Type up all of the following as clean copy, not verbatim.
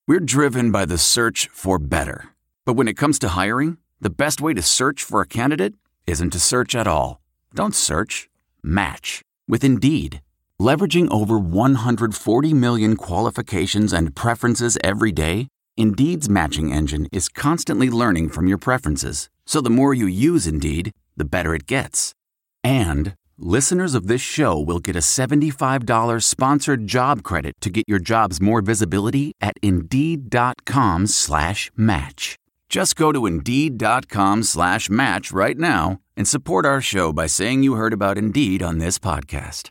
We're driven by the search for better. But when it comes to hiring, the best way to search for a candidate isn't to search at all. Don't search. Match with Indeed. Leveraging over 140 million qualifications and preferences every day, Indeed's matching engine is constantly learning from your preferences. So the more you use Indeed, the better it gets. And listeners of this show will get a $75 sponsored job credit to get your jobs more visibility at Indeed.com/match. Just go to Indeed.com/match right now and support our show by saying you heard about Indeed on this podcast.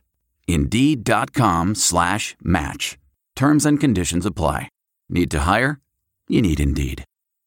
Indeed.com/match. Terms and conditions apply. Need to hire? You need Indeed.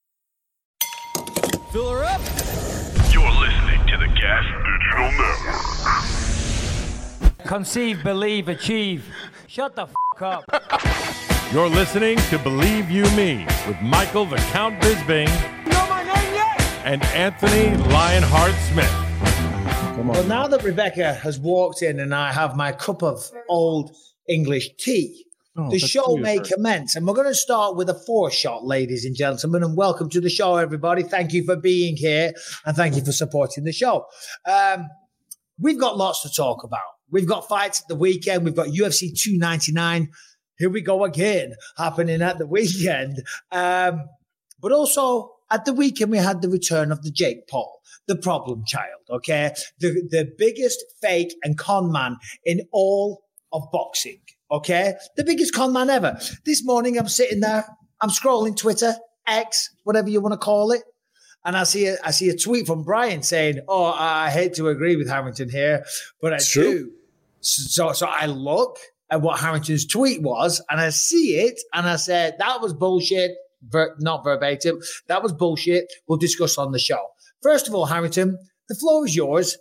Fill her up. You're listening to the Gas Digital Network. Conceive, believe, achieve. Shut the f*** up. You're listening to Believe You Me with Michael the Count Bisping. You know my name yet? And Anthony Lionheart Smith. Well, now that Rebecca has walked in and I have my cup of old English tea, the show may commence. And we're going to start with a 4-shot, ladies and gentlemen. And welcome to the show, everybody. Thank you for being here and thank you for supporting the show. We've got lots to talk about. We've got fights at the weekend. We've got UFC 299. Here we go again, happening at the weekend. But also at the weekend, we had the return of the Jake Paul, the problem child, okay? The biggest fake and con man in all of boxing, okay? The biggest con man ever. This morning, I'm sitting there, I'm scrolling Twitter, X, whatever you want to call it. And I see a tweet from Brian saying, "Oh, I hate to agree with Harrington here, but I do." So I look at what Harrington's tweet was, and I see it, and I said, "That was bullshit." Not verbatim. That was bullshit. We'll discuss on the show. First of all, Harrington, the floor is yours.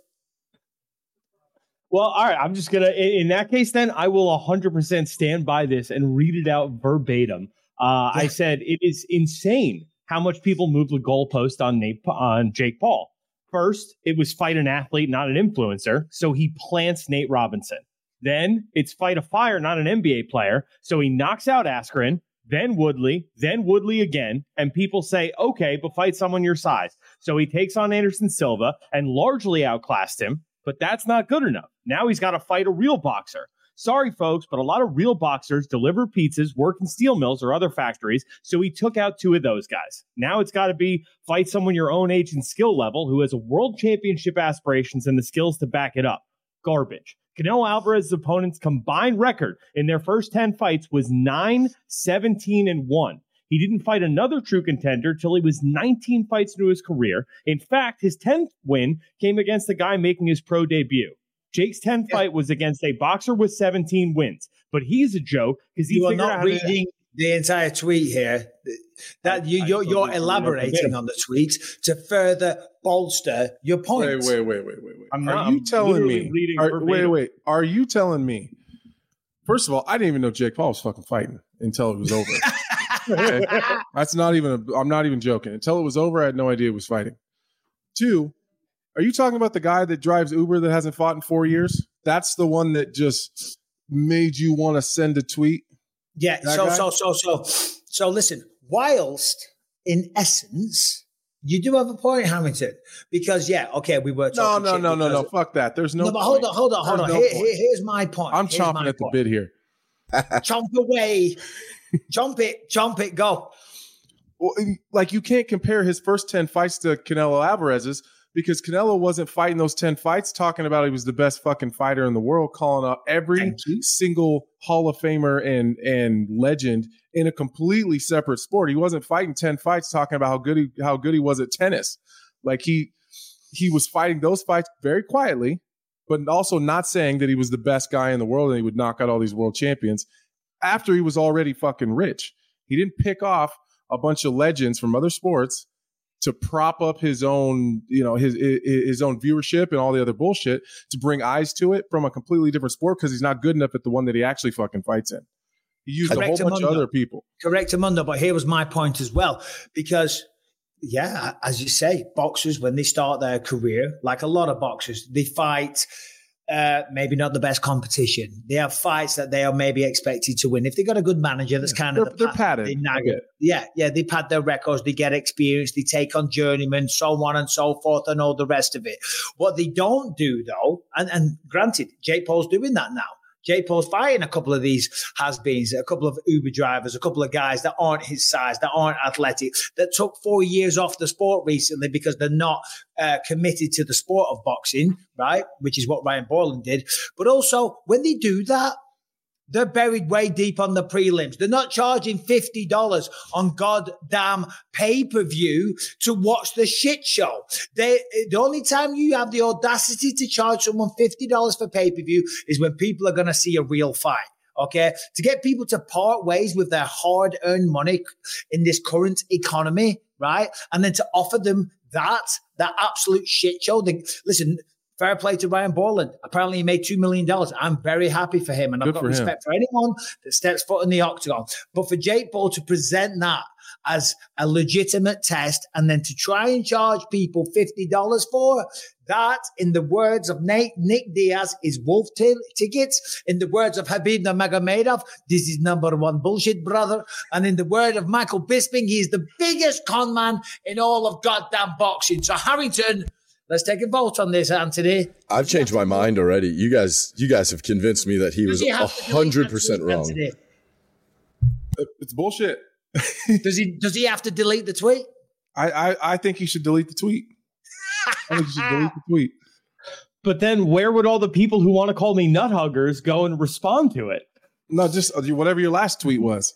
Well, all right. I'm just going to, in that case, then I will 100% stand by this and read it out verbatim. I said it is insane how much people move the goalpost on Jake Paul. First, it was fight an athlete, not an influencer. So he plants Nate Robinson. Then it's fight a fire, not an NBA player. So he knocks out Askren. Then Woodley again, and people say, okay, but fight someone your size. So he takes on Anderson Silva and largely outclassed him, but that's not good enough. Now he's got to fight a real boxer. Sorry, folks, but a lot of real boxers deliver pizzas, work in steel mills or other factories, so he took out 2 of those guys. Now it's got to be fight someone your own age and skill level who has a world championship aspirations and the skills to back it up. Garbage. Canelo Alvarez's opponent's combined record in their first 10 fights was 9-17-1. He didn't fight another true contender till he was 19 fights into his career. In fact, his 10th win came against a guy making his pro debut. Jake's 10th fight was against a boxer with 17 wins. But he's a joke because he figured out how to... The entire tweet here, that you're elaborating on the tweet to further bolster your point. Wait. Are you telling me? Are you telling me? First of all, I didn't even know Jake Paul was fucking fighting until it was over. Okay? That's not even. I'm not even joking. Until it was over, I had no idea he was fighting. 2, are you talking about the guy that drives Uber that hasn't fought in 4 years? That's the one that just made you want to send a tweet. Yeah. So listen, whilst in essence, you do have a point, Hamilton, because we were talking. No. Fuck that. There's no. No, but hold on. Here's my point. I'm chomping at the bit here. Chomp away. Chomp it, go. Well, like you can't compare his first 10 fights to Canelo Alvarez's because Canelo wasn't fighting those 10 fights talking about he was the best fucking fighter in the world, calling out every single Hall of Famer and legend in a completely separate sport. He wasn't fighting 10 fights talking about how good he was at tennis. Like he was fighting those fights very quietly, but also not saying that he was the best guy in the world and he would knock out all these world champions after he was already fucking rich. He didn't pick off a bunch of legends from other sports to prop up his own, his own viewership and all the other bullshit to bring eyes to it from a completely different sport because he's not good enough at the one that he actually fucking fights in. He used a whole bunch of other people. Correct, Amundo, but here was my point as well. Because, as you say, boxers, when they start their career, like a lot of boxers, they fight maybe not the best competition. They have fights that they are maybe expected to win. If they got a good manager, that's kind of they're padded. They pad their records. They get experience. They take on journeymen, so on and so forth, and all the rest of it. What they don't do, though, and granted, Jake Paul's doing that now. Jake Paul's fighting a couple of these has-beens, a couple of Uber drivers, a couple of guys that aren't his size, that aren't athletic, that took 4 years off the sport recently because they're not committed to the sport of boxing, right? Which is what Ryan Borland did. But also, when they do that, they're buried way deep on the prelims. They're not charging $50 on goddamn pay-per-view to watch the shit show. The only time you have the audacity to charge someone $50 for pay-per-view is when people are going to see a real fight. Okay? To get people to part ways with their hard-earned money in this current economy, right? And then to offer them that absolute shit show. Listen, fair play to Ryan Borland. Apparently, he made $2 million. I'm very happy for him, and I've got respect for anyone that steps foot in the octagon. But for Jake Paul to present that as a legitimate test and then to try and charge people $50 for that, in the words of Nick Diaz, is wolf tickets. In the words of Khabib Nurmagomedov, this is number one bullshit, brother. And in the word of Michael Bisping, he is the biggest con man in all of goddamn boxing. So Harrington, let's take a vote on this, Anthony. I've changed my mind already. You guys have convinced me that he was 100% wrong. Anthony? It's bullshit. Does he have to delete the tweet? I think he should delete the tweet. I think he should delete the tweet. But then where would all the people who want to call me nut huggers go and respond to it? No, just whatever your last tweet was.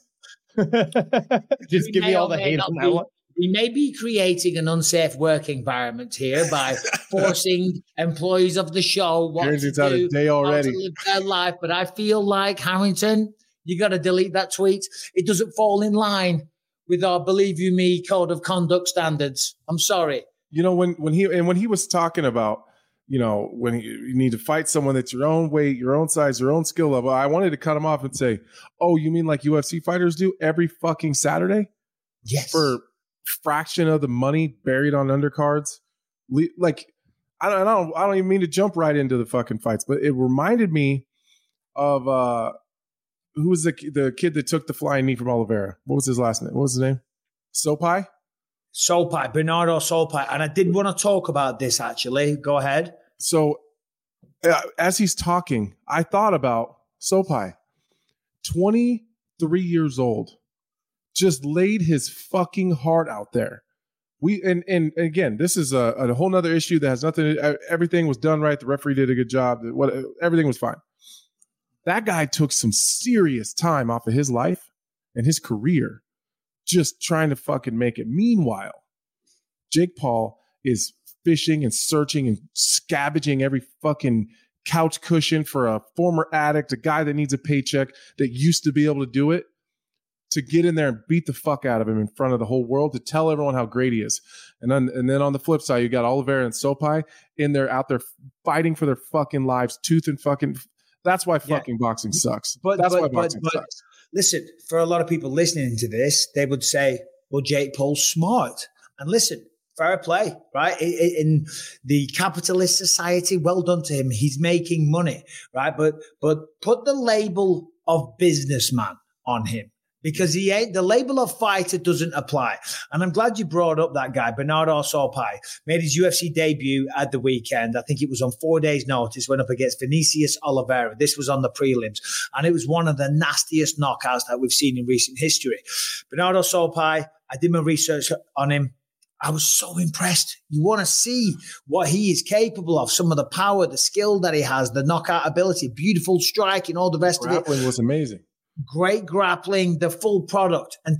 Just give me all the hate on that one. We may be creating an unsafe work environment here by forcing employees of the show what to do, how to live their life. But I feel like, Harrington, you got to delete that tweet. It doesn't fall in line with our Believe You Me code of conduct standards. I'm sorry. You know, when he was talking about, you know, when you need to fight someone that's your own weight, your own size, your own skill level, I wanted to cut him off and say, oh, you mean like UFC fighters do every fucking Saturday? Yes. For fraction of the money buried on undercards. Like, I don't even mean to jump right into the fucking fights, but it reminded me of who was the kid that took the flying knee from Oliveira? What was his last name? What was his name? Sopai, Bernardo Sopai. And I did want to talk about this, actually. Go ahead. So as he's talking, I thought about Sopai, 23 years old, just laid his fucking heart out there. And again, this is a whole nother issue that has nothing. Everything was done right. The referee did a good job. Everything was fine. That guy took some serious time off of his life and his career just trying to fucking make it. Meanwhile, Jake Paul is fishing and searching and scavenging every fucking couch cushion for a former addict, a guy that needs a paycheck that used to be able to do it, to get in there and beat the fuck out of him in front of the whole world, to tell everyone how great he is. And then on the flip side, you got Oliveira and Sopai out there fighting for their fucking lives, tooth and fucking. That's why fucking boxing sucks. That's why boxing sucks. Listen, for a lot of people listening to this, they would say, well, Jake Paul's smart. And listen, fair play, right? In the capitalist society, well done to him. He's making money, right? But put the label of businessman on him, because he ain't, the label of fighter doesn't apply. And I'm glad you brought up that guy. Bernardo Sopai made his UFC debut at the weekend. I think it was on 4 days' notice, went up against Vinicius Oliveira. This was on the prelims. And it was one of the nastiest knockouts that we've seen in recent history. Bernardo Sopai, I did my research on him. I was so impressed. You want to see what he is capable of, some of the power, the skill that he has, the knockout ability, beautiful striking, all the rest of it. Grappling was amazing. Great grappling, the full product, and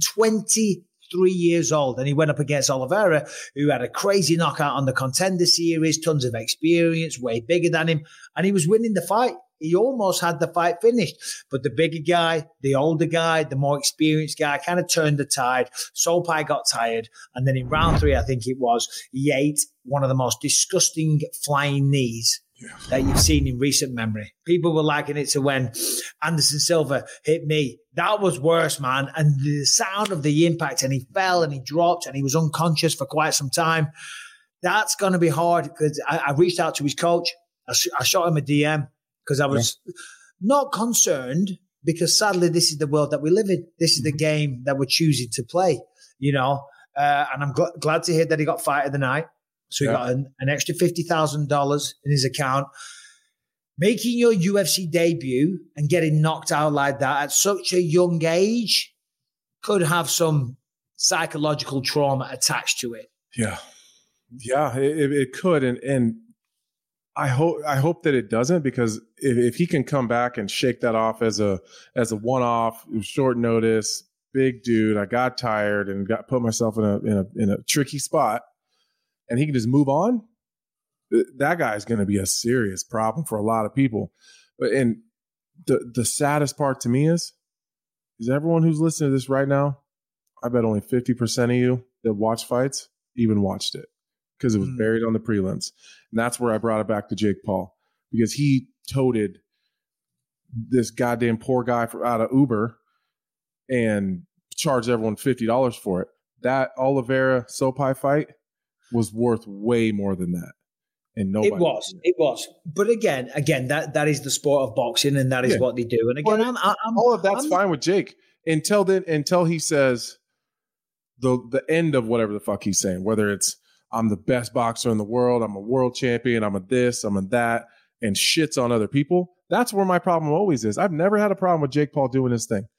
23 years old. And he went up against Oliveira, who had a crazy knockout on the Contender Series, tons of experience, way bigger than him. And he was winning the fight. He almost had the fight finished. But the bigger guy, the older guy, the more experienced guy kind of turned the tide. Sopai got tired. And then in round 3, I think it was, he ate one of the most disgusting flying knees that you've seen in recent memory. People were liking it to when Anderson Silva hit me. That was worse, man. And the sound of the impact, and he fell and he dropped and he was unconscious for quite some time. That's going to be hard, because I reached out to his coach. I shot him a DM because I was not concerned, because sadly this is the world that we live in. This is the game that we're choosing to play, and I'm glad to hear that he got fight of the night. So he got an extra $50,000 in his account. Making your UFC debut and getting knocked out like that at such a young age could have some psychological trauma attached to it. Yeah, it could, and I hope that it doesn't, because if he can come back and shake that off as a one-off, short notice, big dude, I got tired and put myself in a tricky spot, and he can just move on, that guy is going to be a serious problem for a lot of people. And the saddest part to me is everyone who's listening to this right now, I bet only 50% of you that watch fights even watched it, because it was buried on the prelims. And that's where I brought it back to Jake Paul, because he toted this goddamn poor guy out of Uber and charged everyone $50 for it. That Oliveira Sopai fight was worth way more than that. And nobody. It was. But again, that is the sport of boxing, and that is what they do. And again, all of that's fine with Jake until he says the end of whatever the fuck he's saying, whether it's I'm the best boxer in the world, I'm a world champion, I'm a this, I'm a that, and shits on other people. That's where my problem always is. I've never had a problem with Jake Paul doing his thing.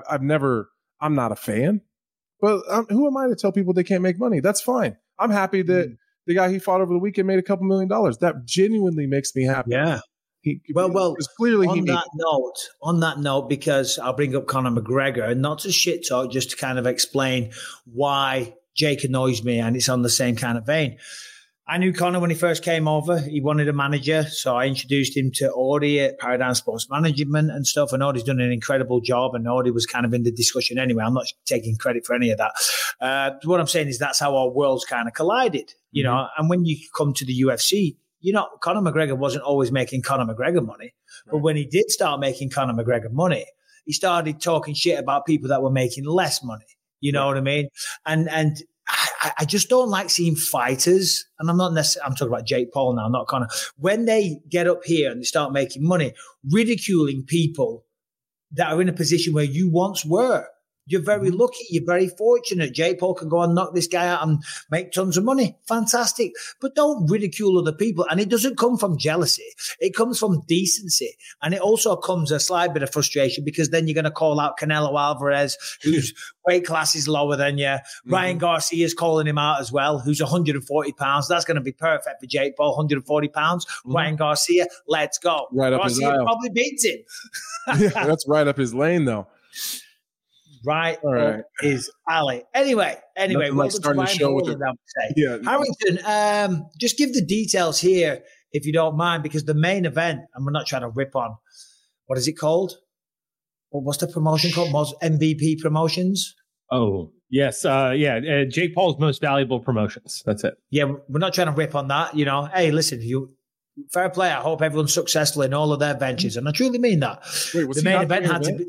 I'm not a fan, but who am I to tell people they can't make money? That's fine. I'm happy that the guy he fought over the weekend made a couple $1 million. That genuinely makes me happy. Yeah. Well, clearly on that note, because I'll bring up Conor McGregor, not to shit talk, just to kind of explain why Jake annoys me, and it's on the same kind of vein. I knew Conor when he first came over. He wanted a manager, so I introduced him to Audie at Paradigm Sports Management and stuff, and Audie's done an incredible job, and Audie was kind of in the discussion anyway. I'm not taking credit for any of that. What I'm saying is that's how our worlds kind of collided, and when you come to the UFC, Conor McGregor wasn't always making Conor McGregor money, but when he did start making Conor McGregor money, he started talking shit about people that were making less money. You know what I mean? And I just don't like seeing fighters, and I'm talking about Jake Paul now, not Conor, when they get up here and they start making money, ridiculing people that are in a position where you once were. You're very lucky. You're very fortunate. Jake Paul can go and knock this guy out and make tons of money. Fantastic. But don't ridicule other people. And it doesn't come from jealousy. It comes from decency. And it also comes a slight bit of frustration, because then you're going to call out Canelo Alvarez, whose weight class is lower than you. Ryan Garcia's calling him out as well, who's 140 pounds. That's going to be perfect for Jake Paul, 140 pounds. Ryan Garcia, let's go. Right up Garcia his aisle. Probably beats him. Yeah, that's right up his lane, though. Right up his alley. Anyway, welcome to Ryan Holland, I would say. Yeah. Harrington, just give the details here, if you don't mind, because the main event, and we're not trying to rip on, what is it called? What's the promotion called? MVP Promotions? Oh, yes. Jake Paul's Most Valuable Promotions. That's it. Yeah, we're not trying to rip on that. Hey, listen, fair play. I hope everyone's successful in all of their ventures, and I truly mean that. Wait, the main event had to be...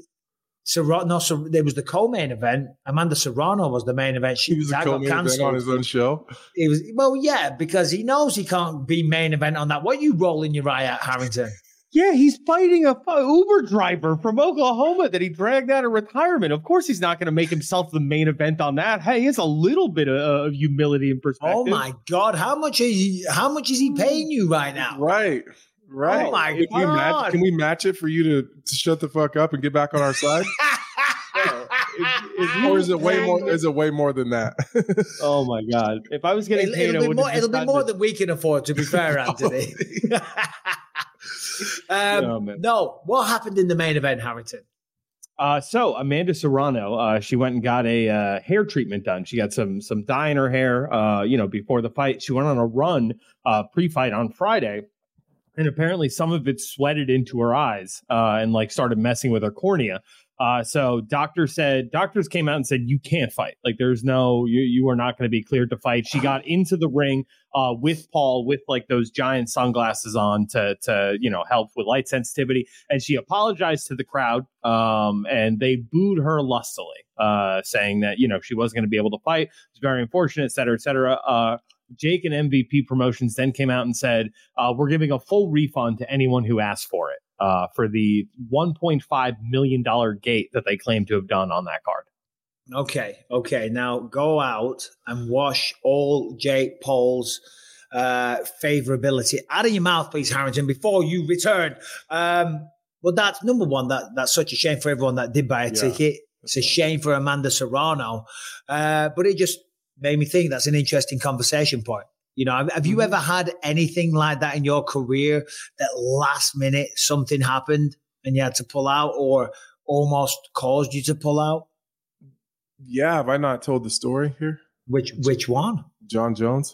there was the co-main event. Amanda Serrano was the main event. He was the co-main event on his own show. It was because he knows he can't be main event on that. What are you rolling your eye at, Harrington? Yeah, he's fighting a Uber driver from Oklahoma that he dragged out of retirement. Of course, he's not going to make himself the main event on that. Hey, it's a little bit of humility and perspective. Oh my God, how much is he paying you right now? Right. Oh my God. Can we match it for you to shut the fuck up and get back on our side? Or is it way more? Is it way more than that? Oh my God! If I was getting paid, it'll be more than we can afford. To be fair, Anthony. No, what happened in the main event, Harrington? So Amanda Serrano, she went and got a hair treatment done. She got some dye in her hair, before the fight. She went on a run pre-fight on Friday. And apparently some of it sweated into her eyes and started messing with her cornea. So doctors came out and said, you can't fight. There's you are not going to be cleared to fight. She got into the ring with Paul with those giant sunglasses on to help with light sensitivity. And she apologized to the crowd and they booed her lustily, saying that, she wasn't going to be able to fight. It's very unfortunate, et cetera, et cetera. Jake and MVP Promotions then came out and said, we're giving a full refund to anyone who asked for it for the $1.5 million gate that they claim to have done on that card. Okay. Now go out and wash all Jake Paul's favorability out of your mouth, please, Harrington, before you return. Well, that's number one. That's such a shame for everyone that did buy a ticket. It's a shame for Amanda Serrano. But it just made me think that's an interesting conversation point. You know, have you ever had anything like that in your career that last minute something happened and you had to pull out or almost caused you to pull out? Yeah. Have I not told the story here? Which one? John Jones.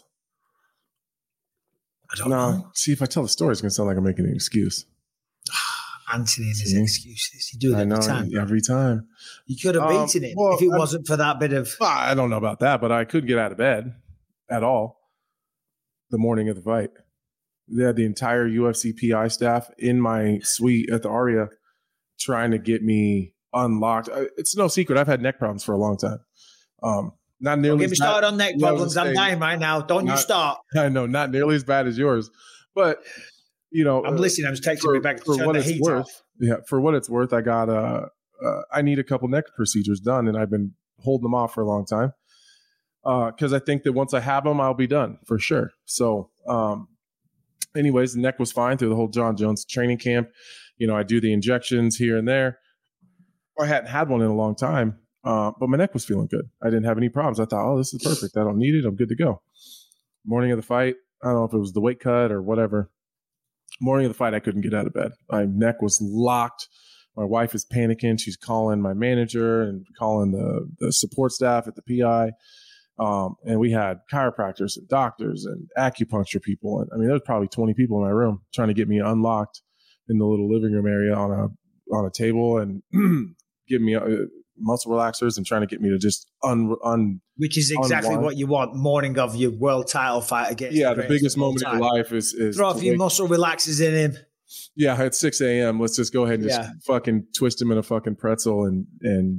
I don't know. See, if I tell the story, it's going to sound like I'm making an excuse. Anthony and his excuses. You do it every time. Every time. You could have beaten him if it wasn't for that bit of... I don't know about that, but I couldn't get out of bed at all the morning of the fight. They had the entire UFC PI staff in my suite at the Aria trying to get me unlocked. It's no secret. I've had neck problems for a long time. Not nearly. Don't get me started on neck problems. I'm dying right now. Don't you start. I know, not nearly as bad as yours, but you know, I'm listening. I was texting me back to turn the heat off. Yeah, for what it's worth, I got I need a couple neck procedures done, and I've been holding them off for a long time because I think that once I have them, I'll be done for sure. So, anyways, the neck was fine through the whole John Jones training camp. You know, I do the injections here and there. I hadn't had one in a long time. But my neck was feeling good. I didn't have any problems. I thought, oh, this is perfect. I don't need it. I'm good to go. Morning of the fight, I don't know if it was the weight cut or whatever. Morning of the fight, I couldn't get out of bed. My neck was locked. My wife is panicking. She's calling my manager and calling the support staff at the PI. And we had chiropractors and doctors and acupuncture people. And I mean, there was probably 20 people in my room trying to get me unlocked in the little living room area on a table and give me muscle relaxers and trying to get me to just which is exactly unwind. What you want morning of your world title fight against the biggest moment of your life is throw a few muscle relaxers in him. Yeah, at 6 a.m. let's just go ahead and just fucking twist him in a fucking pretzel and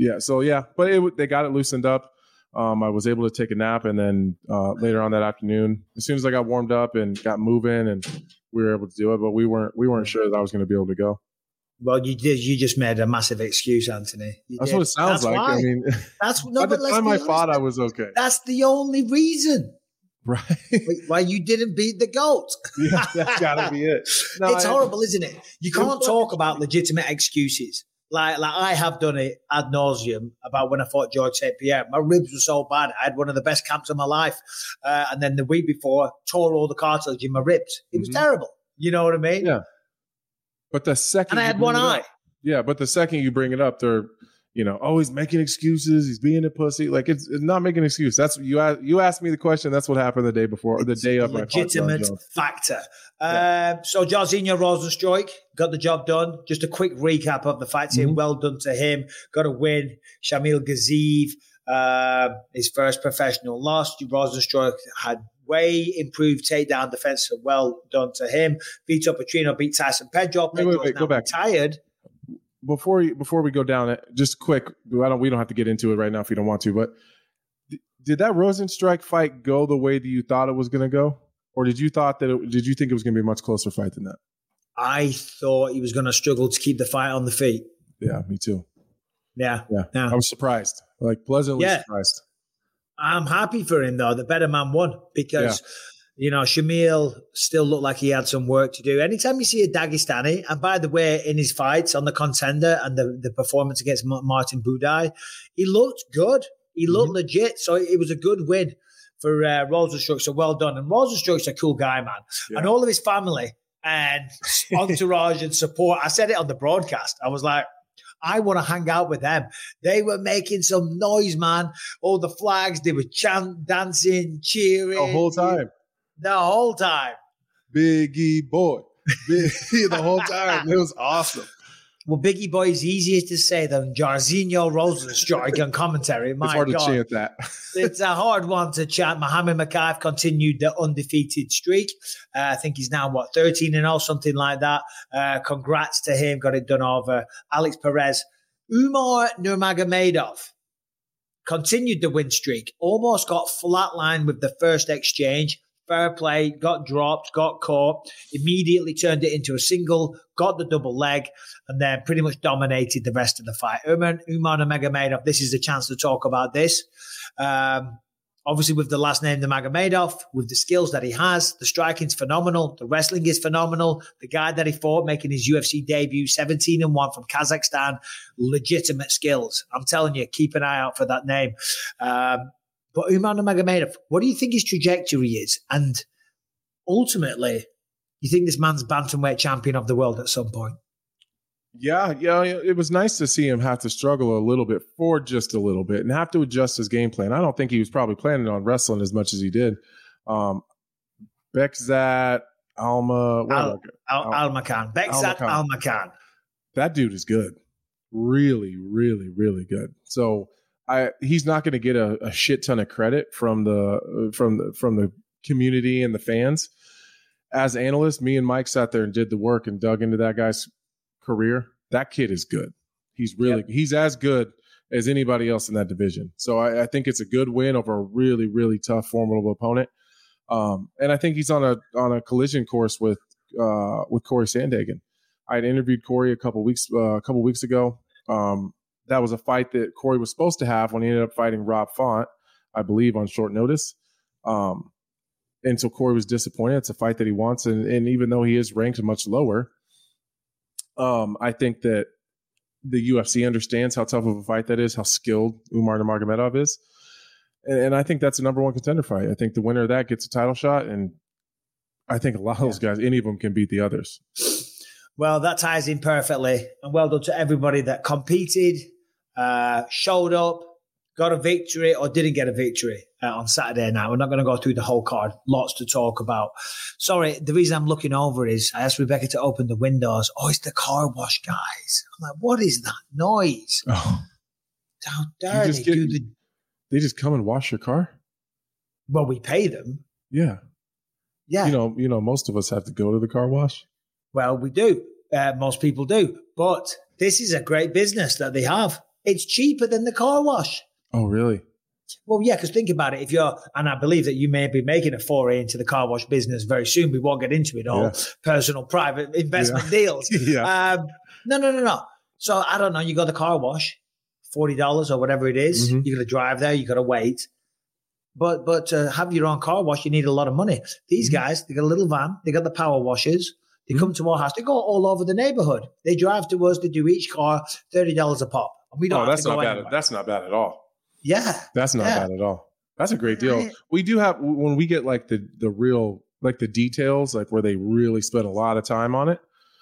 but they got it loosened up. I was able to take a nap, and then later on that afternoon, as soon as I got warmed up and got moving, and we were able to do it, but we weren't sure that I was going to be able to go. Well, you did. You just made a massive excuse, Anthony. That's what it sounds like. Why. I mean, by the time I fought, I was okay. That's the only reason, right? Why you didn't beat the GOAT. Yeah, that's got to be it. No, it's horrible, isn't it? You can't talk about legitimate excuses. Like I have done it ad nauseum about when I fought George St. Pierre. My ribs were so bad. I had one of the best camps of my life. And then the week before, tore all the cartilage in my ribs. It was terrible. You know what I mean? Yeah. But the second, and I had one eye. But the second you bring it up, they're, he's making excuses. He's being a pussy. Like it's not making an excuse. That's you asked me the question. That's what happened the day before or the day of my legitimate factor. So Jairzinho Rozenstruik got the job done. Just a quick recap of the fight scene. Well done to him. Got a win. Shamil Gaziev, his first professional loss. Rozenstruik had way improved takedown defense, so well done to him. Vitor Petrino beat Tyson Pedro. Wait, go back. Retired. Before we go down it, just quick. We don't have to get into it right now if you don't want to. But did that Rozenstruik fight go the way that you thought it was going to go, or did you think it was going to be a much closer fight than that? I thought he was going to struggle to keep the fight on the feet. Yeah, me too. Yeah. I was surprised, like pleasantly surprised. I'm happy for him, though. The better man won because, Shamil still looked like he had some work to do. Anytime you see a Dagestani, and by the way, in his fights on the Contender and the performance against Martin Budai, he looked good. He looked legit. So it was a good win for Rozenstruik. So well done. And Rozenstruik's a cool guy, man. Yeah. And all of his family and entourage and support. I said it on the broadcast. I was like, I want to hang out with them. They were making some noise, man. All the flags, they were dancing, cheering. The whole time. The whole time. Biggie boy. The whole time. It was awesome. Well, Biggie boy is easier to say than Jairzinho Rozenstruik on commentary. My it's hard God. To chant that. It's a hard one to chant. Mohammed Makaev continued the undefeated streak. I think he's now, 13-0, something like that. Congrats to him. Got it done over Alex Perez. Umar Nurmagomedov. continued the win streak, almost got flatlined with the first exchange. Fair play, got dropped, got caught, immediately turned it into a single, got the double leg, and then pretty much dominated the rest of the fight. Umar Nurmagomedov, this is a chance to talk about this. Obviously, with the last name, Nurmagomedov, with the skills that he has, the striking's phenomenal, the wrestling is phenomenal. The guy that he fought, making his UFC debut, 17-1 from Kazakhstan, legitimate skills. I'm telling you, keep an eye out for that name. But Umar Nurmagomedov, what do you think his trajectory is? And ultimately, you think this man's bantamweight champion of the world at some point? Yeah. It was nice to see him have to struggle a little bit for just a little bit and have to adjust his game plan. I don't think he was probably planning on wrestling as much as he did. Bekzat Almakhan. Bekzat Almakhan. That dude is good. Really, really, really good. So he's not going to get a shit ton of credit from the community and the fans. As analysts, me and Mike sat there and did the work and dug into that guy's career. That kid is good. He's as good as anybody else in that division. So I think it's a good win over a really, really tough, formidable opponent. And I think he's on a collision course with Corey Sandhagen. I had interviewed Corey a couple weeks ago. That was a fight that Corey was supposed to have when he ended up fighting Rob Font, I believe, on short notice. And so Corey was disappointed. It's a fight that he wants. And even though he is ranked much lower, I think that the UFC understands how tough of a fight that is, how skilled Umar Nurmagomedov is. And I think that's a number one contender fight. I think the winner of that gets a title shot. And I think a lot of those guys, any of them can beat the others. Well, that ties in perfectly. And well done to everybody that competed, showed up, got a victory or didn't get a victory on Saturday night. We're not going to go through the whole card. Lots to talk about. Sorry, the reason I'm looking over is I asked Rebecca to open the windows. Oh, it's the car wash guys. I'm like, what is that noise? Oh. How dare they do the... They just come and wash your car? Well, we pay them. Yeah. Yeah. You know, most of us have to go to the car wash. Well, we do. Most people do. But this is a great business that they have. It's cheaper than the car wash. Oh, really? Well, yeah, because think about it. And I believe that you may be making a foray into the car wash business very soon. We won't get into it all. Yeah. Personal, private investment deals. Yeah. No. So I don't know. You got the car wash, $40 or whatever it is. Mm-hmm. You got to drive there. You got to wait. But to have your own car wash, you need a lot of money. These guys, they got a little van. They got the power washers. They come to our house. They go all over the neighborhood. They drive to us. They do each car $30 a pop. And we don't have to go anywhere. That's not bad at all. Yeah. That's not bad at all. That's a great deal. We do have, when we get like the real, like the details, like where they really spend a lot of time on it,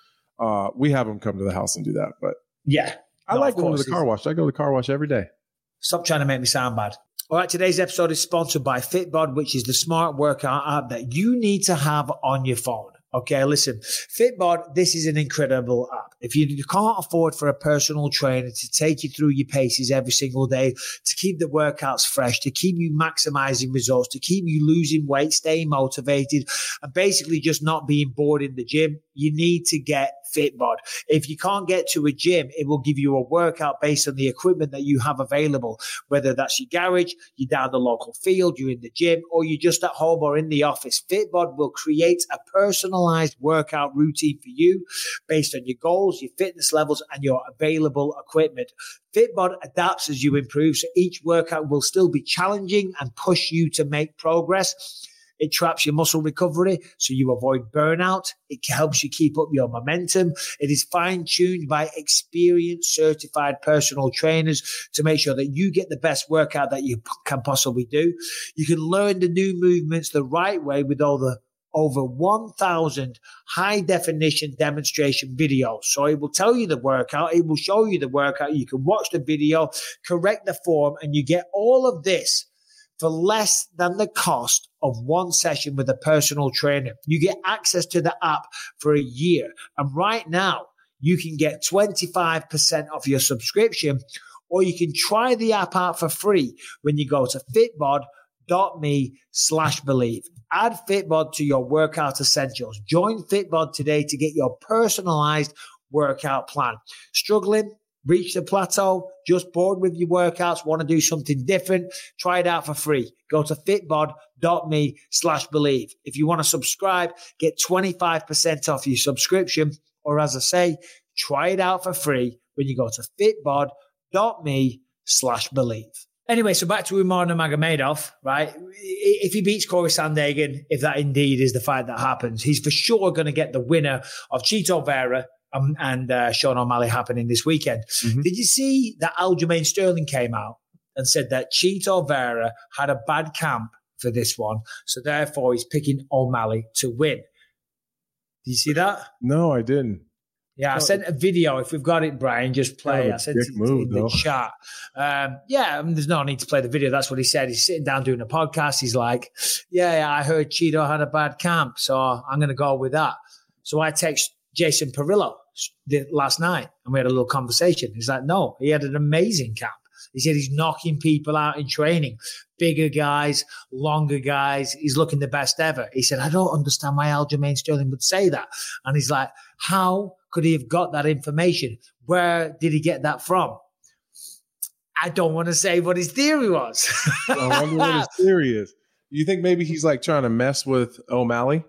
we have them come to the house and do that. But yeah, I like going to the car wash. I go to the car wash every day. Stop trying to make me sound bad. All right, today's episode is sponsored by Fitbod, which is the smart workout app that you need to have on your phone. Okay, listen, Fitbod, this is an incredible app. If you can't afford for a personal trainer to take you through your paces every single day, to keep the workouts fresh, to keep you maximizing results, to keep you losing weight, staying motivated, and basically just not being bored in the gym, you need to get Fitbod. If you can't get to a gym, it will give you a workout based on the equipment that you have available, whether that's your garage, you're down the local field, you're in the gym, or you're just at home or in the office. Fitbod will create a personalized workout routine for you based on your goals, your fitness levels, and your available equipment. Fitbod adapts as you improve, so each workout will still be challenging and push you to make progress. It traps your muscle recovery so you avoid burnout. It helps you keep up your momentum. It is fine-tuned by experienced, certified personal trainers to make sure that you get the best workout that you can possibly do. You can learn the new movements the right way with all the over 1,000 high-definition demonstration videos. So it will tell you the workout. It will show you the workout. You can watch the video, correct the form, and you get all of this for less than the cost of one session with a personal trainer. You get access to the app for a year. And right now, you can get 25% off your subscription, or you can try the app out for free when you go to fitbod.me/believe. Add Fitbod to your workout essentials. Join Fitbod today to get your personalized workout plan. Struggling? Reach the plateau, just bored with your workouts, want to do something different, try it out for free. Go to fitbod.me/believe. If you want to subscribe, get 25% off your subscription. Or as I say, try it out for free when you go to fitbod.me/believe. Anyway, so back to Umar Nurmagomedov, right? If he beats Corey Sandhagen, if that indeed is the fight that happens, he's for sure going to get the winner of Chito Vera and Sean O'Malley happening this weekend. Mm-hmm. Did you see that Aljamain Sterling came out and said that Chito Vera had a bad camp for this one, so therefore he's picking O'Malley to win? Did you see that? No, I didn't. Yeah, I sent a video. If we've got it, Brian, just play. I sent it in the chat. There's no need to play the video. That's what he said. He's sitting down doing a podcast. He's like, I heard Chito had a bad camp, so I'm going to go with that. So I text Jason Perillo last night, and we had a little conversation. He's like, no, he had an amazing camp. He said he's knocking people out in training, bigger guys, longer guys. He's looking the best ever. He said, I don't understand why Aljamain Sterling would say that. And he's like, how could he have got that information? Where did he get that from? I don't want to say what his theory was. I wonder what his theory is. You think maybe he's like trying to mess with O'Malley?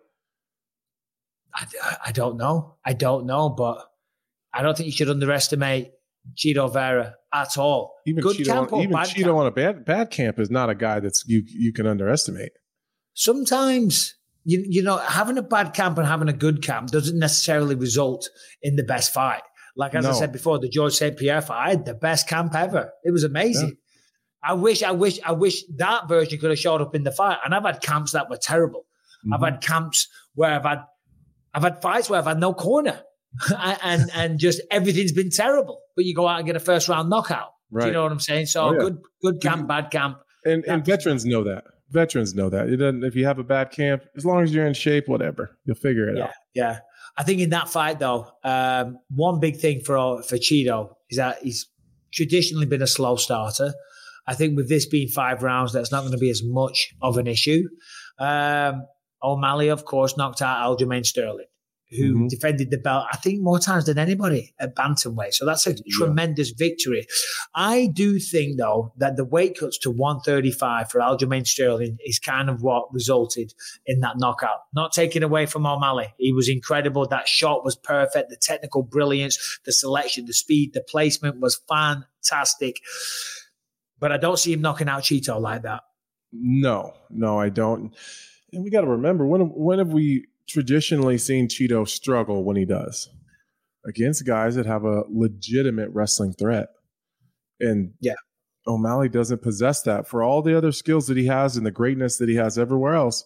I don't know. But I don't think you should underestimate Chito Vera at all. Even good Chito, camp or even bad Chito camp? on a bad camp is not a guy that's you can underestimate. Sometimes, you know, having a bad camp and having a good camp doesn't necessarily result in the best fight. Like as I said before, the George St. Pierre fight, I had the best camp ever. It was amazing. Yeah. I wish that version could have showed up in the fight. And I've had camps that were terrible. Mm-hmm. I've had camps where I've had fights where I've had no corner. and just everything's been terrible, but you go out and get a first round knockout. Right. Do you know what I'm saying? So good camp, bad camp. And veterans know that. Veterans know that. It doesn't, if you have a bad camp, as long as you're in shape, whatever, you'll figure it out. Yeah. I think in that fight though, one big thing for Chito is that he's traditionally been a slow starter. I think with this being 5 rounds, that's not going to be as much of an issue. O'Malley, of course, knocked out Aljamain Sterling, who defended the belt, I think, more times than anybody at bantamweight. So that's a tremendous victory. I do think, though, that the weight cuts to 135 for Aljamain Sterling is kind of what resulted in that knockout. Not taking away from O'Malley. He was incredible. That shot was perfect. The technical brilliance, the selection, the speed, the placement was fantastic. But I don't see him knocking out Chito like that. No, I don't. And we got to remember, when have we traditionally seen Chito struggle when he does? Against guys that have a legitimate wrestling threat. And O'Malley doesn't possess that. For all the other skills that he has and the greatness that he has everywhere else,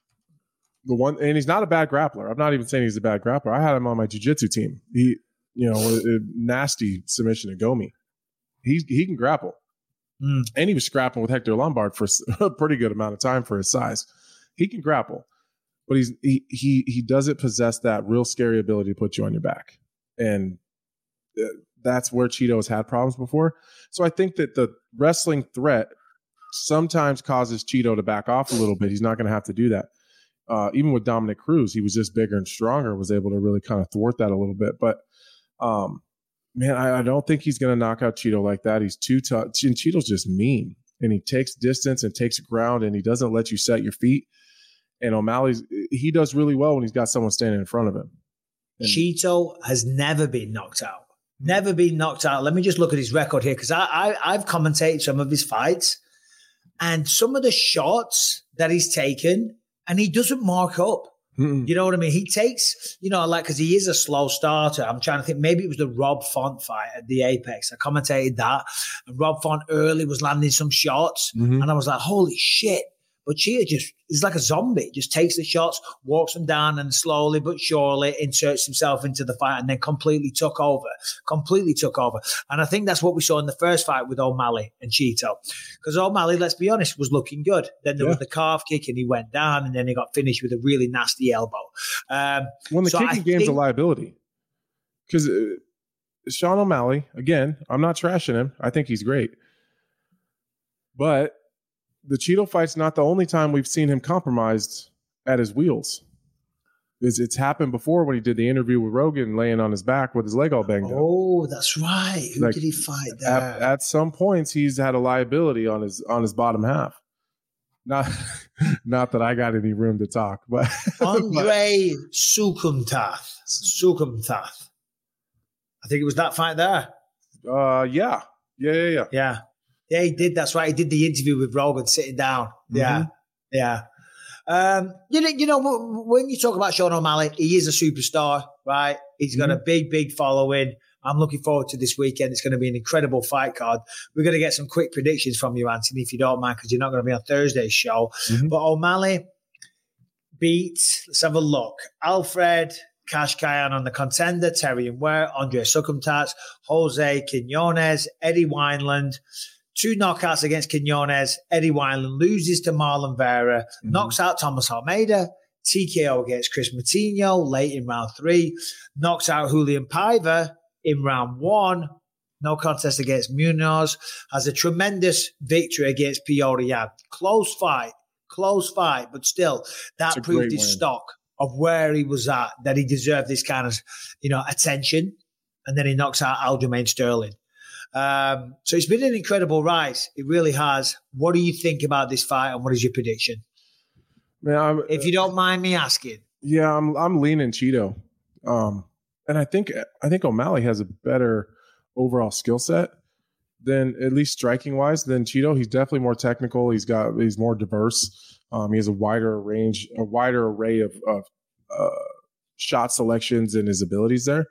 and he's not a bad grappler. I'm not even saying he's a bad grappler. I had him on my jiu-jitsu team. He, a nasty submission to Gomi. He can grapple. And he was scrapping with Hector Lombard for a pretty good amount of time for his size. He can grapple. But he doesn't possess that real scary ability to put you on your back. And that's where Chito has had problems before. So I think that the wrestling threat sometimes causes Chito to back off a little bit. He's not going to have to do that. Even with Dominic Cruz, he was just bigger and stronger, was able to really kind of thwart that a little bit. But, man, I don't think he's going to knock out Chito like that. He's too tough. And Chito's just mean. And he takes distance and takes ground, and he doesn't let you set your feet. And he does really well when he's got someone standing in front of him. And Chito has never been knocked out. Never been knocked out. Let me just look at his record here, because I've commentated some of his fights, and some of the shots that he's taken, and he doesn't mark up. Mm-mm. You know what I mean? He takes, because he is a slow starter. I'm trying to think, maybe it was the Rob Font fight at the Apex. I commentated that, and Rob Font early was landing some shots, and I was like, holy shit. But Chito he's like a zombie, just takes the shots, walks them down, and slowly but surely inserts himself into the fight, and then completely took over. And I think that's what we saw in the first fight with O'Malley and Chito. Because O'Malley, let's be honest, was looking good. Then there was the calf kick, and he went down, and then he got finished with a really nasty elbow. When the kicking game's a liability. Because Sean O'Malley, again, I'm not trashing him. I think he's great. But the Chito fight's not the only time we've seen him compromised at his wheels. It's happened before when he did the interview with Rogan, laying on his back with his leg all banged up. Oh, that's right. Who did he fight there? At some points, he's had a liability on his bottom half. Not that I got any room to talk, but Andre Sukumtath. I think it was that fight there. Yeah, he did. That's right. He did the interview with Rogan sitting down. Yeah. You know, when you talk about Sean O'Malley, he is a superstar, right? He's got a big following. I'm looking forward to this weekend. It's going to be an incredible fight card. We're going to get some quick predictions from you, Anthony, if you don't mind, because you're not going to be on Thursday's show. But O'Malley beat, let's have a look, Alfred Kashkayan on the contender, Terrion Ware, Andre Sukumtats, Jose Quinones, Eddie Wineland. 2 knockouts against Quinones. Eddie Wineland loses to Marlon Vera, knocks out Thomas Almeida, TKO against Chris Moutinho late in round 3, knocks out Julian Paiva in round 1, no contest against Munoz, has a tremendous victory against Petr Yan. Close fight, but still, that proved his stock of where he was at, that he deserved this kind of, attention. And then he knocks out Aljamain Sterling. So it's been an incredible rise. It really has. What do you think about this fight, and what is your prediction? Man, if you don't mind me asking. Yeah, I'm leaning Cheeto. And I think O'Malley has a better overall skill set than, at least striking wise, than Cheeto. He's definitely more technical. He's more diverse. He has a wider array of shot selections and his abilities there.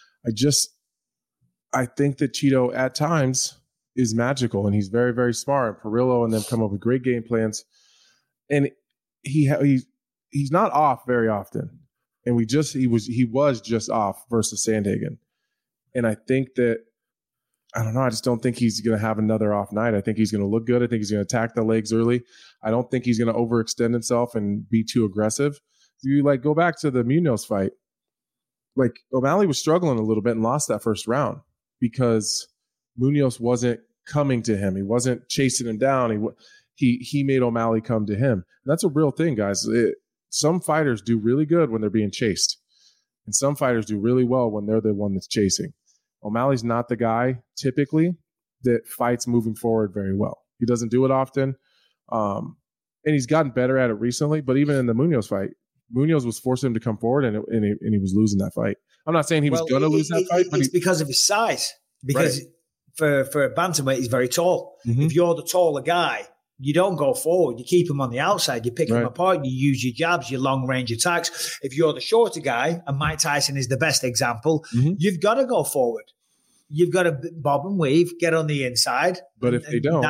I think that Cheeto at times is magical, and he's very, very smart. And Perillo and them come up with great game plans, and he's not off very often. And he was just off versus Sandhagen, and I think that, I don't know, I just don't think he's going to have another off night. I think he's going to look good. I think he's going to attack the legs early. I don't think he's going to overextend himself and be too aggressive. You go back to the Munoz fight. O'Malley was struggling a little bit and lost that first round, because Munoz wasn't coming to him. He wasn't chasing him down. He made O'Malley come to him. And that's a real thing, guys. Some fighters do really good when they're being chased, and some fighters do really well when they're the one that's chasing. O'Malley's not the guy typically that fights moving forward very well. He doesn't do it often, and he's gotten better at it recently. But even in the Munoz fight, Munoz was forcing him to come forward, and he was losing that fight. I'm not saying he was going to lose that fight, but it's because of his size. Because for a bantamweight, he's very tall. If you're the taller guy, you don't go forward. You keep him on the outside. You pick him apart. You use your jabs, your long-range attacks. If you're the shorter guy, and Mike Tyson is the best example, you've got to go forward. You've got to bob and weave, get on the inside. But if they don't,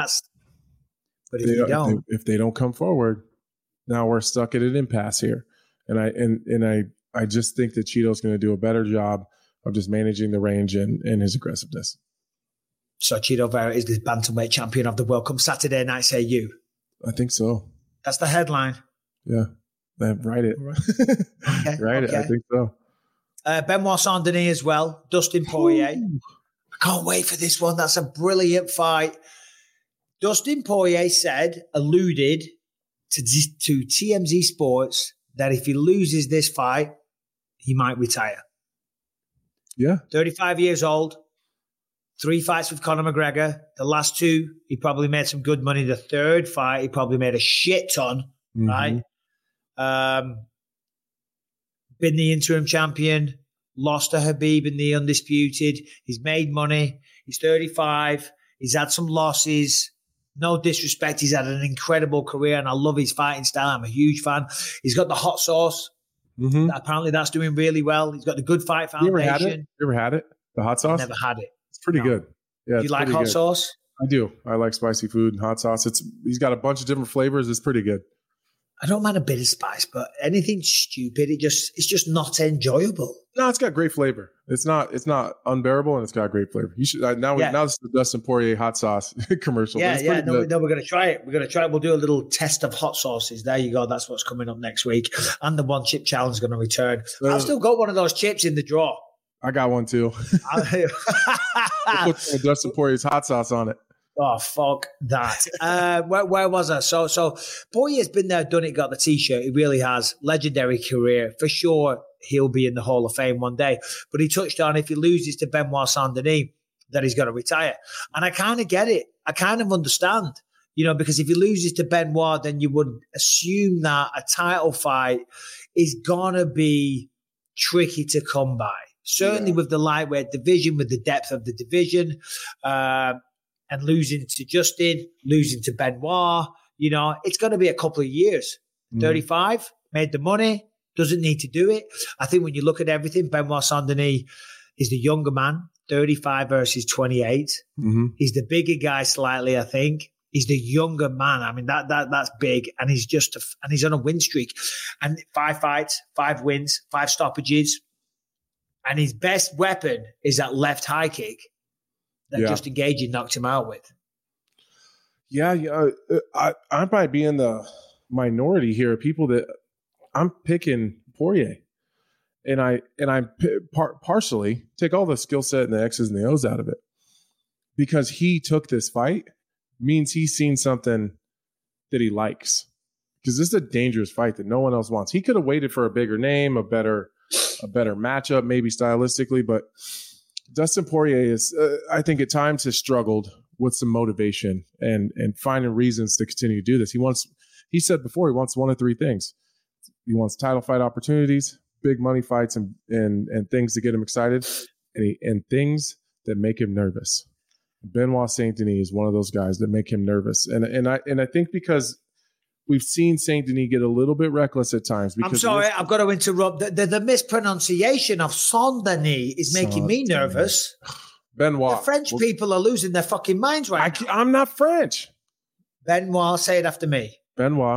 if they don't come forward, now we're stuck at an impasse here. And I just think that Cheeto's going to do a better job of just managing the range and his aggressiveness. So Cheeto Vera is the bantamweight champion of the world come Saturday night, say you? I think so. That's the headline. Yeah. Write it. Okay. Write it. I think so. Benoit Saint-Denis as well. Dustin Poirier. I can't wait for this one. That's a brilliant fight. Dustin Poirier alluded to TMZ Sports that if he loses this fight, he might retire. Yeah. 35 years old. 3 fights with Conor McGregor. The last 2, he probably made some good money. The 3rd fight, he probably made a shit ton, right? Been the interim champion, lost to Khabib in the Undisputed. He's made money. He's 35. He's had some losses. No disrespect. He's had an incredible career, and I love his fighting style. I'm a huge fan. He's got the hot sauce. Apparently, that's doing really well. He's got the Good Fight Foundation. You ever had it? The hot sauce? I've never had it. It's pretty good. Yeah. Do you like hot sauce? I do. I like spicy food and hot sauce. He's got a bunch of different flavors. It's pretty good. I don't mind a bit of spice, but anything stupid, it's just not enjoyable. No, it's got great flavor. It's not unbearable, and it's got great flavor. You should now this is the Dustin Poirier hot sauce commercial. Yeah. No, we're going to try it. We're going to try it. We'll do a little test of hot sauces. There you go. That's what's coming up next week. And the one chip challenge is going to return. I've still got one of those chips in the drawer. I got one too. Put Dustin Poirier's hot sauce on it. Oh, fuck that. Where was I? So Poirier's been there, done it, got the T-shirt. He really has. Legendary career. For sure, he'll be in the Hall of Fame one day. But he touched on if he loses to Benoit Saint-Denis, that he's got to retire. And I kind of get it. I kind of understand. Because if he loses to Benoit, then you would assume that a title fight is going to be tricky to come by. Certainly with the lightweight division, with the depth of the division, and losing to Justin, losing to Benoit, it's going to be a couple of years. 35, made the money, doesn't need to do it. I think when you look at everything, Benoit Saint-Denis is the younger man, 35 versus 28. He's the bigger guy slightly, I think. He's the younger man. I mean, that's big. And he's and he's on a win streak. And 5 fights, 5 wins, 5 stoppages. And his best weapon is that left high kick that Justin Gaethje knocked him out with. Yeah. I might be in the minority here. People that I'm picking Poirier. And I partially take all the skill set and the X's and the O's out of it. Because he took this fight means he's seen something that he likes. Because this is a dangerous fight that no one else wants. He could have waited for a bigger name, a better matchup, maybe stylistically, but Dustin Poirier is, I think at times has struggled with some motivation and finding reasons to continue to do this. He said before, he wants one of 3 things. He wants title fight opportunities, big money fights, and things to get him excited, and things that make him nervous. Benoit Saint-Denis is one of those guys that make him nervous. And I think because we've seen Saint-Denis get a little bit reckless at times. Because I'm sorry, I've got to interrupt. The mispronunciation of Saint-Denis is making me nervous. Benoit. The French people are losing their fucking minds right now. I'm not French. Benoit, say it after me. Benoit.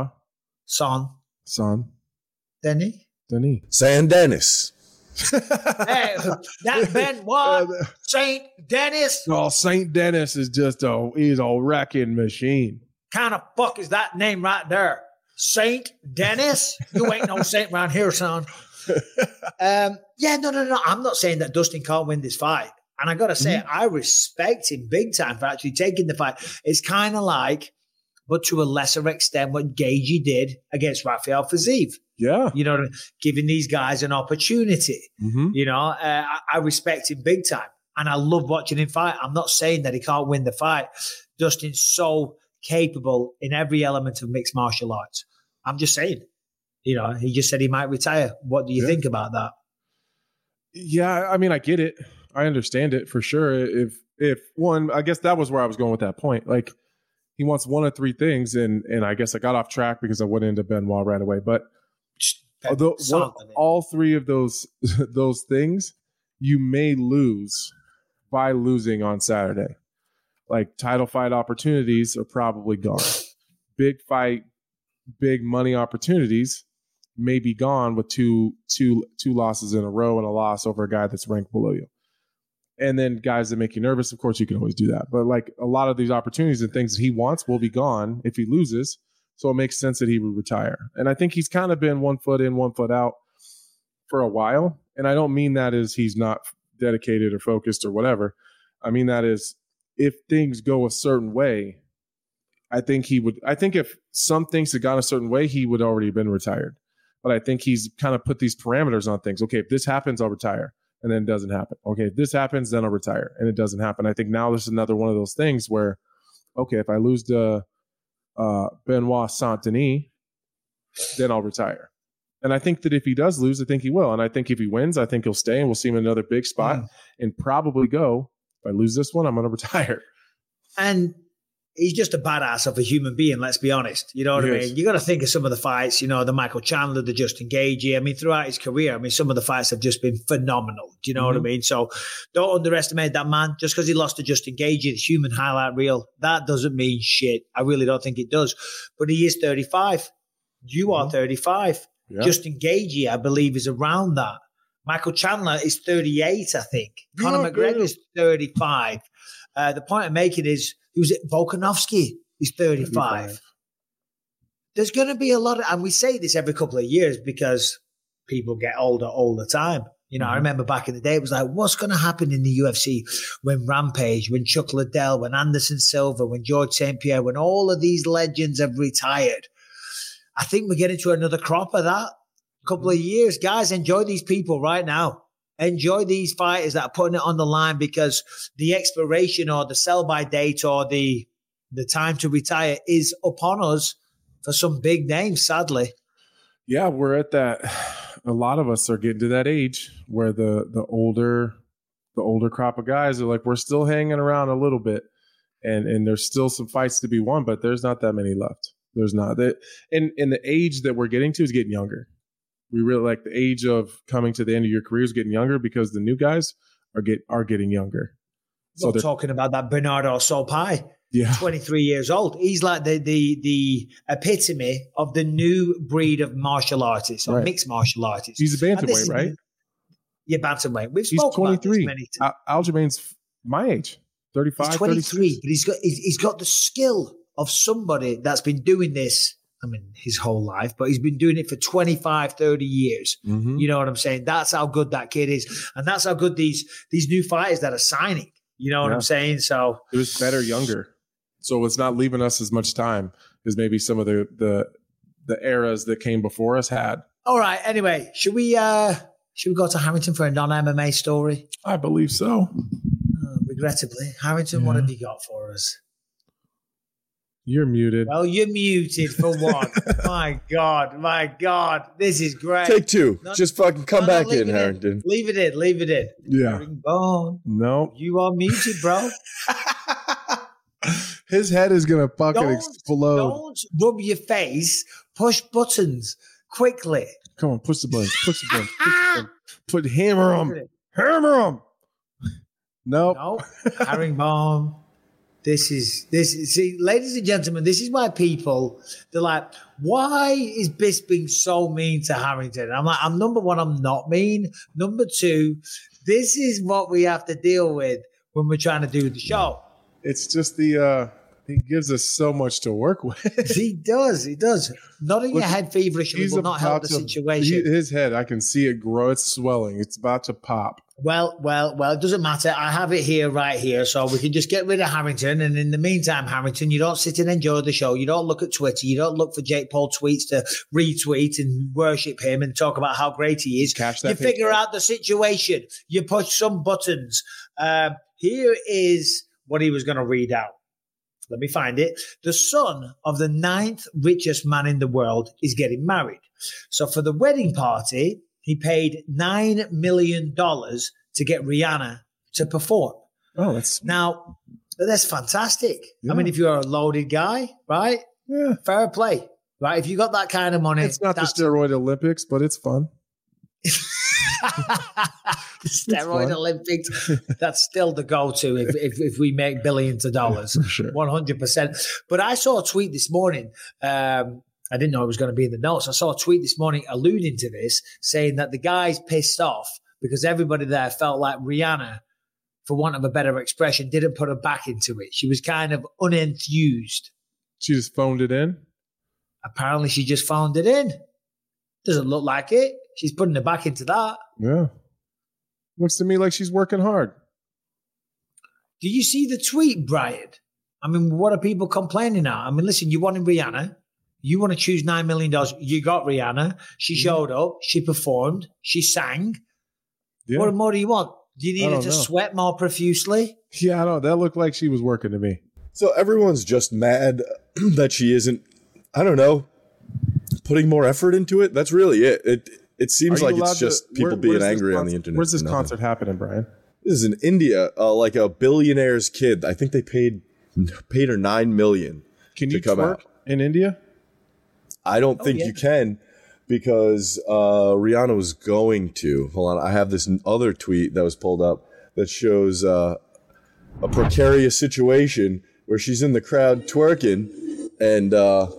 Denis. Saint-Denis. Hey, that Benoit Saint Denis. Oh, Saint Denis is just he's a wrecking machine. Kind of fuck is that name right there? Saint Denis? You ain't no saint around here, son. No. I'm not saying that Dustin can't win this fight. And I got to say, I respect him big time for actually taking the fight. It's kind of like, but to a lesser extent, what Gaethje did against Rafael Fiziev. Yeah. Giving these guys an opportunity. I respect him big time. And I love watching him fight. I'm not saying that he can't win the fight. Dustin's so capable in every element of mixed martial arts. I'm just saying, he just said he might retire. What do you think about that? Yeah, I mean, I get it. I understand it for sure. If one, I guess that was where I was going with that point. Like, he wants one of 3 things, and I guess I got off track because I went into Benoit right away. But all 3 of those things you may lose by losing on Saturday. Like, title fight opportunities are probably gone. Big fight, big money opportunities may be gone with two losses in a row and a loss over a guy that's ranked below you. And then guys that make you nervous, of course, you can always do that. But like a lot of these opportunities and things that he wants will be gone if he loses. So it makes sense that he would retire. And I think he's kind of been 1 foot in, 1 foot out for a while. And I don't mean that as he's not dedicated or focused or whatever. I mean that is if things go a certain way, I think if some things had gone a certain way, he would already have been retired. But I think he's kind of put these parameters on things. Okay, if this happens, I'll retire. And then it doesn't happen. Okay, if this happens, then I'll retire. And it doesn't happen. I think now there's another one of those things where, okay, if I lose to Benoit Saint-Denis, then I'll retire. And I think that if he does lose, I think he will. And I think if he wins, I think he'll stay and we'll see him in another big spot and probably go, if I lose this one, I'm going to retire. And he's just a badass of a human being, let's be honest. You know what I mean? You got to think of some of the fights, the Michael Chandler, the Justin Gaethje. I mean, throughout his career, some of the fights have just been phenomenal. Do you know what I mean? So don't underestimate that man. Just because he lost to Justin Gaethje, the human highlight reel, that doesn't mean shit. I really don't think it does. But he is 35. You are 35. Yeah. Justin Gaethje, I believe, is around that. Michael Chandler is 38, I think. Conor McGregor is 35. The point I'm making is, who's it? Volkanovski is 35. There's going to be a lot of, and we say this every couple of years because people get older all the time. You know, I remember back in the day, it was like, what's going to happen in the UFC when Rampage, when Chuck Liddell, when Anderson Silva, when George St. Pierre, when all of these legends have retired? I think we're getting to another crop of that. A couple of years. Guys, enjoy these people right now. Enjoy these fighters that are putting it on the line, because the expiration or the sell-by date or the time to retire is upon us for some big names, sadly. Yeah, we're at that. A lot of us are getting to that age where the older crop of guys are like, we're still hanging around a little bit, and there's still some fights to be won, but there's not that many left. There's not that, and the age that we're getting to is getting younger. We really like the age of coming to the end of your career is getting younger, because the new guys are getting younger. So we're talking about that Bernardo Sopai. Yeah. 23 years old. He's like the epitome of the new breed of martial artists or mixed martial artists. He's a bantamweight, right? Yeah, bantamweight. We've He's spoken 23. about this many times. Aljamain's my age, 35, He's 23, 36. but he's got the skill of somebody that's been doing this, I mean, his whole life, but he's been doing it for 25, 30 years. Mm-hmm. You know what I'm saying? That's how good that kid is. And that's how good these new fighters that are signing. You know what I'm saying? So it was better younger. So it's not leaving us as much time as maybe some of the eras that came before us had. All right. Anyway, should we go to Harrington for a non-MMA story? I believe so. Regrettably. Harrington, what have you got for us? You're muted. Well, you're muted for what? My God. This is great. Take two. Just fucking come back in, Harrington. Leave it in. Yeah. Herringbone. No. You are muted, bro. His head is going to fucking explode. Don't rub your face. Push buttons quickly. Come on, push the buttons. Push the buttons. Hammer him. Nope. No. Herringbone. This is see, ladies and gentlemen, this is why people, they're like, why is Bisping so mean to Harrington? I'm like, number one, I'm not mean. Number two, this is what we have to deal with when we're trying to do the show. It's just he gives us so much to work with. He does. Nodding your head feverishly will not help the situation. His head, I can see it grow. It's swelling. It's about to pop. Well, it doesn't matter. I have it here, right here, so we can just get rid of Harrington. And in the meantime, Harrington, you don't sit and enjoy the show. You don't look at Twitter. You don't look for Jake Paul tweets to retweet and worship him and talk about how great he is. You figure out the situation. You push some buttons. Here is what he was going to read out. Let me find it. The son of the 9th richest man in the world is getting married. So for the wedding party, he paid $9 million to get Rihanna to perform. Oh, that's fantastic. Yeah. I mean, if you're a loaded guy, right? Yeah. Fair play, right? If you got that kind of money. It's not the steroid Olympics, but it's fun. Steroid Olympics, that's still the go-to if we make billions of dollars. For sure. 100%. But I saw a tweet this morning. I didn't know it was going to be in the notes. I saw a tweet this morning alluding to this, saying that the guy's pissed off because everybody there felt like Rihanna, for want of a better expression, didn't put her back into it. She was kind of unenthused. She just phoned it in? Apparently she just phoned it in. Doesn't look like it. She's putting her back into that. Yeah. Looks to me like she's working hard. Do you see the tweet, Brian? I mean, what are people complaining now? I mean, listen, you wanted Rihanna. You want to choose $9 million. You got Rihanna. She showed up. She performed. She sang. Yeah. What more do you want? Do you need her to sweat more profusely? Yeah, I know. That looked like she was working to me. So everyone's just mad that she isn't, I don't know, putting more effort into it. That's really it. It seems like it's just people being angry on the internet. Where's this concert happening, Brian? This is in India, like a billionaire's kid. I think they paid her $9 million. Can you come out in India? I don't think you can, because Rihanna was going to. Hold on, I have this other tweet that was pulled up that shows a precarious situation where she's in the crowd twerking, and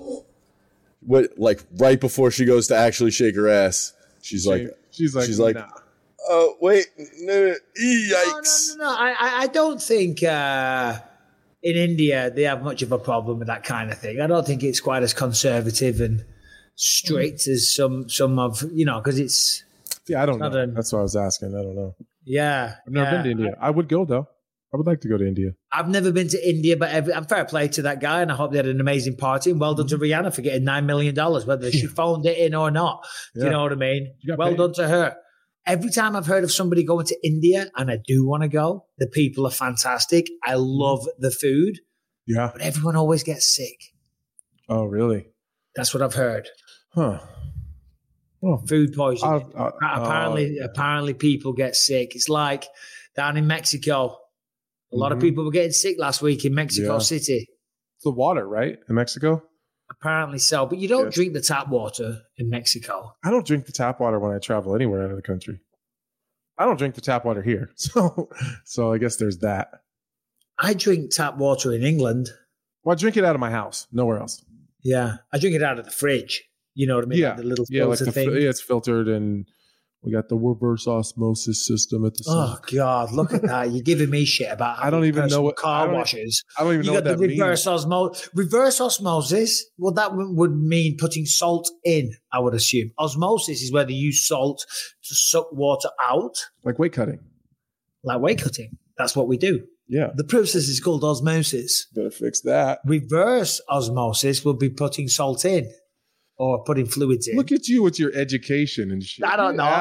right before she goes to actually shake her ass, she's like, nah. Oh wait, no, yikes! No. I don't think in India they have much of a problem with that kind of thing. I don't think it's quite as conservative and strict as some of, because it's Yeah, I don't know. That's what I was asking. I don't know. Yeah. I've never been to India. I would go, though. I would like to go to India. I've never been to India, but I'm fair play to that guy, and I hope they had an amazing party. And well done to Rihanna for getting $9 million, whether she phoned it in or not. Do you know what I mean? Well done to her. Every time I've heard of somebody going to India, and I do want to go, the people are fantastic. I love the food. Yeah. But everyone always gets sick. Oh, really? That's what I've heard. Huh. Well, food poisoning. Apparently people get sick. It's like down in Mexico. A lot of people were getting sick last week in Mexico City. It's the water, right? In Mexico? Apparently so. But you don't drink the tap water in Mexico. I don't drink the tap water when I travel anywhere out of the country. I don't drink the tap water here. So I guess there's that. I drink tap water in England. Well, I drink it out of my house. Nowhere else. Yeah. I drink it out of the fridge. You know what I mean? Yeah. Like the little filter thing. It's filtered, and we got the reverse osmosis system at the side. Oh, God. Look at that. You're giving me shit about I don't even know what car washes. I don't even know what that means. Reverse osmosis, well, that would mean putting salt in, I would assume. Osmosis is where they use salt to suck water out. Like weight cutting. Like weight cutting. That's what we do. Yeah. The process is called osmosis. Better fix that. Reverse osmosis will be putting salt in. Or putting fluids in. Look at you with your education and shit. I don't know.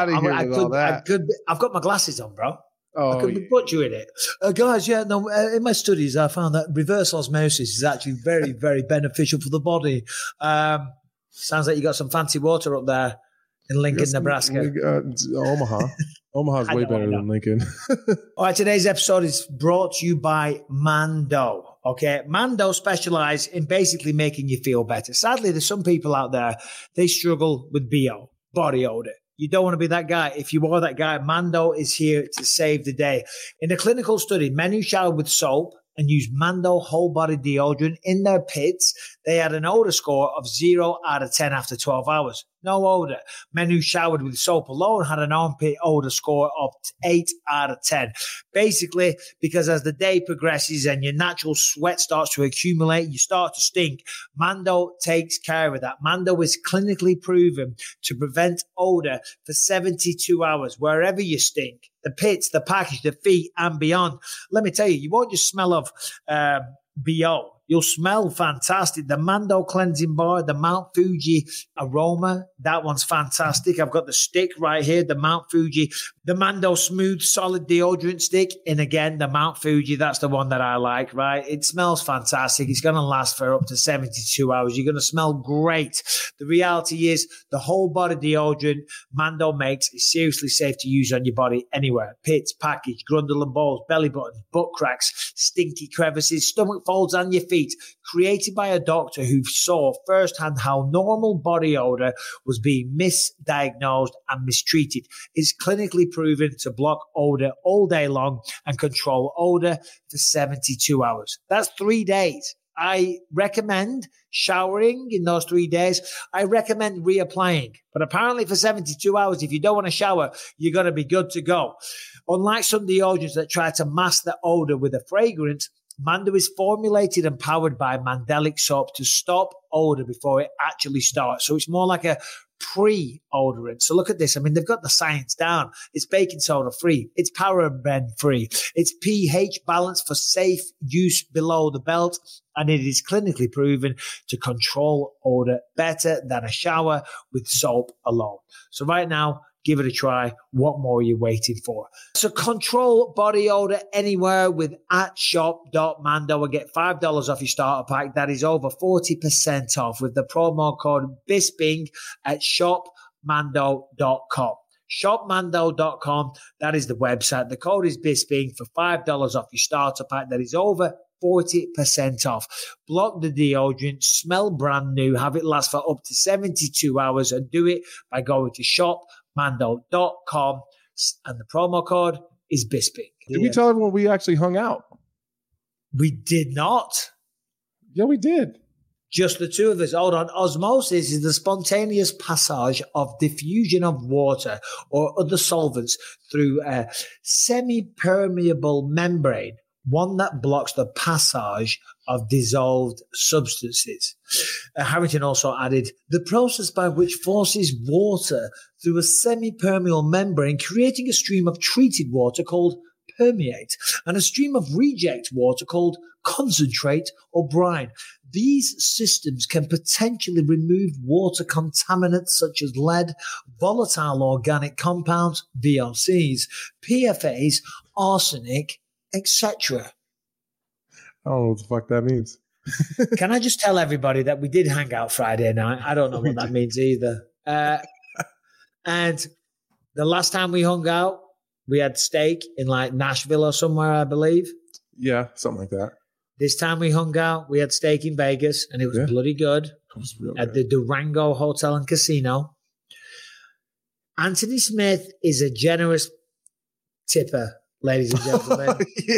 I've got my glasses on, bro. I could be butchering it. Guys, in my studies, I found that reverse osmosis is actually very, very beneficial for the body. Sounds like you got some fancy water up there in Lincoln, Nebraska. Omaha. Omaha's way better than Lincoln. All right, today's episode is brought to you by Mando. Okay, Mando specialize in basically making you feel better. Sadly, there's some people out there, they struggle with BO, body odor. You don't want to be that guy. If you are that guy, Mando is here to save the day. In a clinical study, men who showered with soap and used Mando whole body deodorant in their pits, they had an odor score of 0 out of 10 after 12 hours. No odor. Men who showered with soap alone had an armpit odor score of 8 out of 10. Basically, because as the day progresses and your natural sweat starts to accumulate, you start to stink. Mando takes care of that. Mando is clinically proven to prevent odor for 72 hours, wherever you stink. The pits, the package, the feet, and beyond. Let me tell you, you won't just smell of BO. You'll smell fantastic. The Mando cleansing bar, the Mount Fuji aroma, that one's fantastic. I've got the stick right here, the Mount Fuji, the Mando smooth solid deodorant stick. And again, the Mount Fuji, that's the one that I like, right? It smells fantastic. It's going to last for up to 72 hours. You're going to smell great. The reality is the whole body deodorant Mando makes is seriously safe to use on your body anywhere. Pits, package, grundle and balls, belly buttons, butt cracks, stinky crevices, stomach folds, and your feet. Created by a doctor who saw firsthand how normal body odor was being misdiagnosed and mistreated. It's clinically proven to block odor all day long and control odor for 72 hours. That's 3 days. I recommend showering in those 3 days. I recommend reapplying. But apparently for 72 hours, if you don't want to shower, you're going to be good to go. Unlike some deodorants that try to mask the odor with a fragrance, Mando is formulated and powered by Mandelic soap to stop odor before it actually starts. So it's more like a pre-odorant. So look at this. I mean, they've got the science down. It's baking soda free. It's paraben free. It's pH balanced for safe use below the belt. And it is clinically proven to control odor better than a shower with soap alone. So right now, give it a try. What more are you waiting for? So control body odor anywhere with @shop.mando and get $5 off your starter pack. That is over 40% off with the promo code BISPING at shopmando.com. Shopmando.com. That is the website. The code is BISPING for $5 off your starter pack. That is over 40% off. Block the deodorant, smell brand new, have it last for up to 72 hours, and do it by going to shopmando.com, and the promo code is BISPING. Did we tell everyone we actually hung out? We did not. Yeah, we did. Just the two of us. Hold on. Osmosis is the spontaneous passage of diffusion of water or other solvents through a semi-permeable membrane, one that blocks the passage of dissolved substances. Harrington also added, the process by which forces water through a semi-permeable membrane, creating a stream of treated water called permeate, and a stream of reject water called concentrate or brine. These systems can potentially remove water contaminants such as lead, volatile organic compounds, VOCs, PFAs, arsenic, etc. I don't know what the fuck that means. Can I just tell everybody that we did hang out Friday night? I don't know what that means either. And the last time we hung out, we had steak in like Nashville or somewhere, I believe. Yeah, something like that. This time we hung out, we had steak in Vegas, and it was bloody good. It was real good. At the Durango Hotel and Casino. Anthony Smith is a generous tipper, ladies and gentlemen.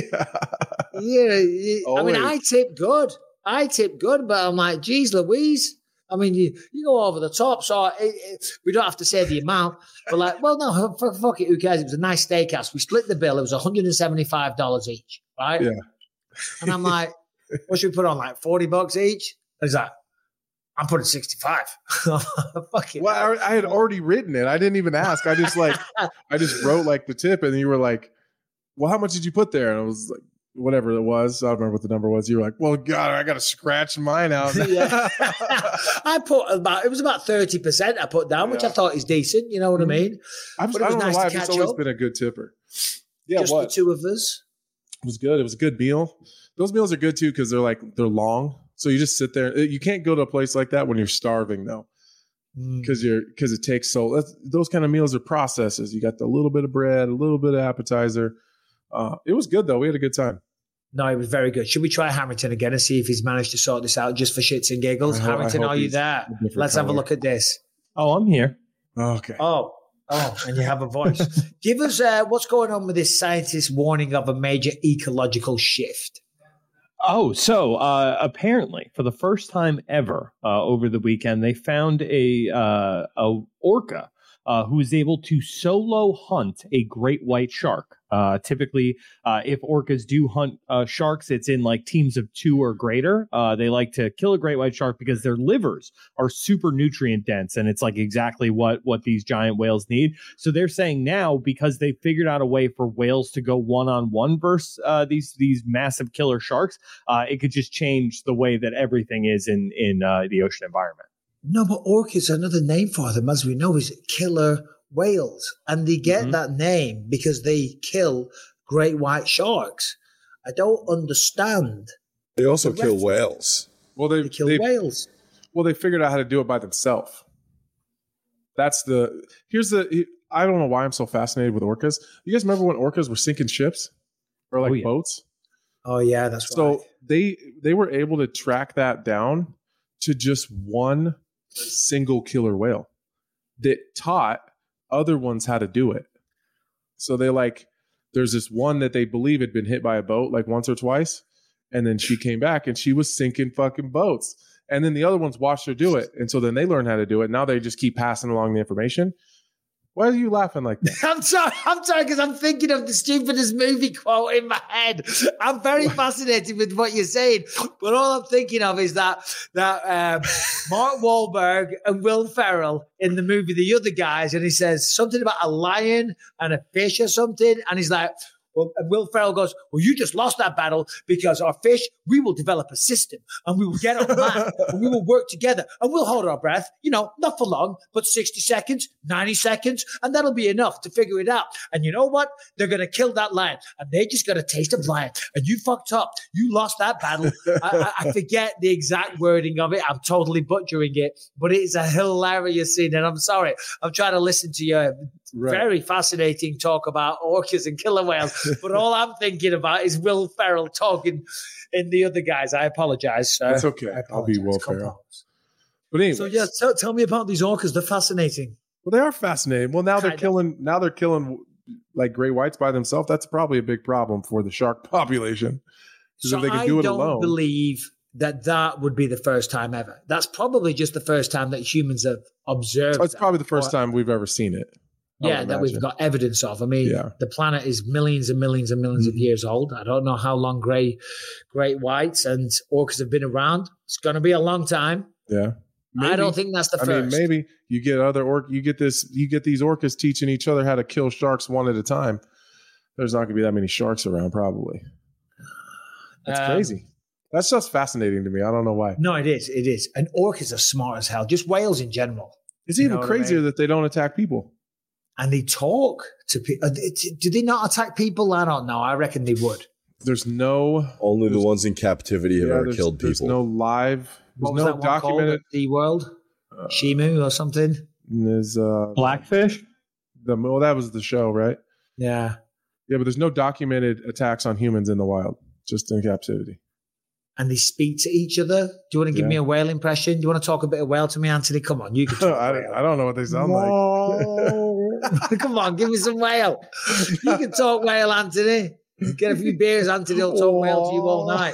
I mean, I tip good. But I'm like, geez, Louise. I mean, you go over the top, so we don't have to say the amount. But like, well, no, fuck it, who cares? It was a nice steakhouse. We split the bill. It was $175 each, right? Yeah. And I'm like, what should we put on? Like $40 each? He's like, I'm putting 65. Fuck it. Well, I had already written it. I didn't even ask. I just wrote like the tip, and you were like, well, how much did you put there? And I was like, whatever it was. I don't remember what the number was. You were like, well, God, I got to scratch mine out. I put it was about 30% I put down, which I thought is decent. You know what I mean? I don't know why. I've just always been a good tipper. Yeah, just the two of us. It was good. It was a good meal. Those meals are good too because they're long. So you just sit there. You can't go to a place like that when you're starving though, because it takes those kind of meals are processes. You got the little bit of bread, a little bit of appetizer. It was good though. We had a good time. No, it was very good. Should we try Harrington again and see if he's managed to sort this out just for shits and giggles? Harrington, are you there? Let's have a look at this. Oh, I'm here. Okay. Oh, and you have a voice. Give us what's going on with this scientist warning of a major ecological shift. Oh, so apparently for the first time ever over the weekend, they found a orca who is able to solo hunt a great white shark. Typically, if orcas do hunt sharks, it's in like teams of 2 or greater. They like to kill a great white shark because their livers are super nutrient dense, and it's like exactly what these giant whales need. So they're saying now, because they figured out a way for whales to go one-on-one versus these massive killer sharks, it could just change the way that everything is in the ocean environment. No, but orcas, another name for them, as we know, is killer whales. And they get that name because they kill great white sharks. I don't understand. They also kill whales. Well, they kill whales. Well, they figured out how to do it by themselves. I don't know why I'm so fascinated with orcas. You guys remember when orcas were sinking ships or boats? Oh, yeah, that's right. So they were able to track that down to just one single killer whale that taught other ones how to do it. So there's this one that they believe had been hit by a boat like once or twice, and then she came back and she was sinking fucking boats, and then the other ones watched her do it, and so then they learned how to do it. Now they just keep passing along the information. Why are you laughing like that? I'm sorry, because I'm thinking of the stupidest movie quote in my head. I'm very fascinated with what you're saying, but all I'm thinking of is that Mark Wahlberg and Will Ferrell in the movie The Other Guys, and he says something about a lion and a fish or something, and he's like, well, and Will Ferrell goes, well, you just lost that battle because our fish, we will develop a system and we will get on land and we will work together and we'll hold our breath, not for long, but 60 seconds, 90 seconds, and that'll be enough to figure it out. And you know what? They're going to kill that lion and they just got a taste of lion and you fucked up. You lost that battle. I forget the exact wording of it. I'm totally butchering it, but it is a hilarious scene. And I'm sorry, I'm trying to listen to you. Right. Very fascinating talk about orcas and killer whales, but all I'm thinking about is Will Ferrell talking in The Other Guys. I apologize. That's okay. I'll be Will Ferrell. But anyway, so tell me about these orcas. They're fascinating. Well, they are fascinating. Well, now they're killing like great whites by themselves. That's probably a big problem for the shark population. So if they can do it alone, I don't believe that would be the first time ever. That's probably just the first time that humans have observed. It's probably the first time we've ever seen it. Yeah, that we've got evidence of. I mean, the planet is millions and millions and millions of years old. I don't know how long great whites and orcas have been around. It's going to be a long time. Yeah. Maybe. I don't think that's the first. I mean, maybe you get you get these orcas teaching each other how to kill sharks one at a time. There's not going to be that many sharks around, probably. That's crazy. That's just fascinating to me. I don't know why. No, it is. It is. And orcas are smart as hell. Just whales in general. It's even crazier that they don't attack people. And they talk to people. Do they not attack people? I don't know. I reckon they would. There's only the ones in captivity have ever killed people. There's no live. There's no documented. The World, Shimu or something. There's Blackfish. Well, that was the show, right? Yeah. Yeah, but there's no documented attacks on humans in the wild, just in captivity. And they speak to each other. Do you want to give me a whale impression? Do you want to talk a bit of whale to me, Anthony? Come on, you can talk I don't know what they sound like. Come on, give me some whale. You can talk whale, Anthony. Get a few beers, Anthony will talk whale to you all night.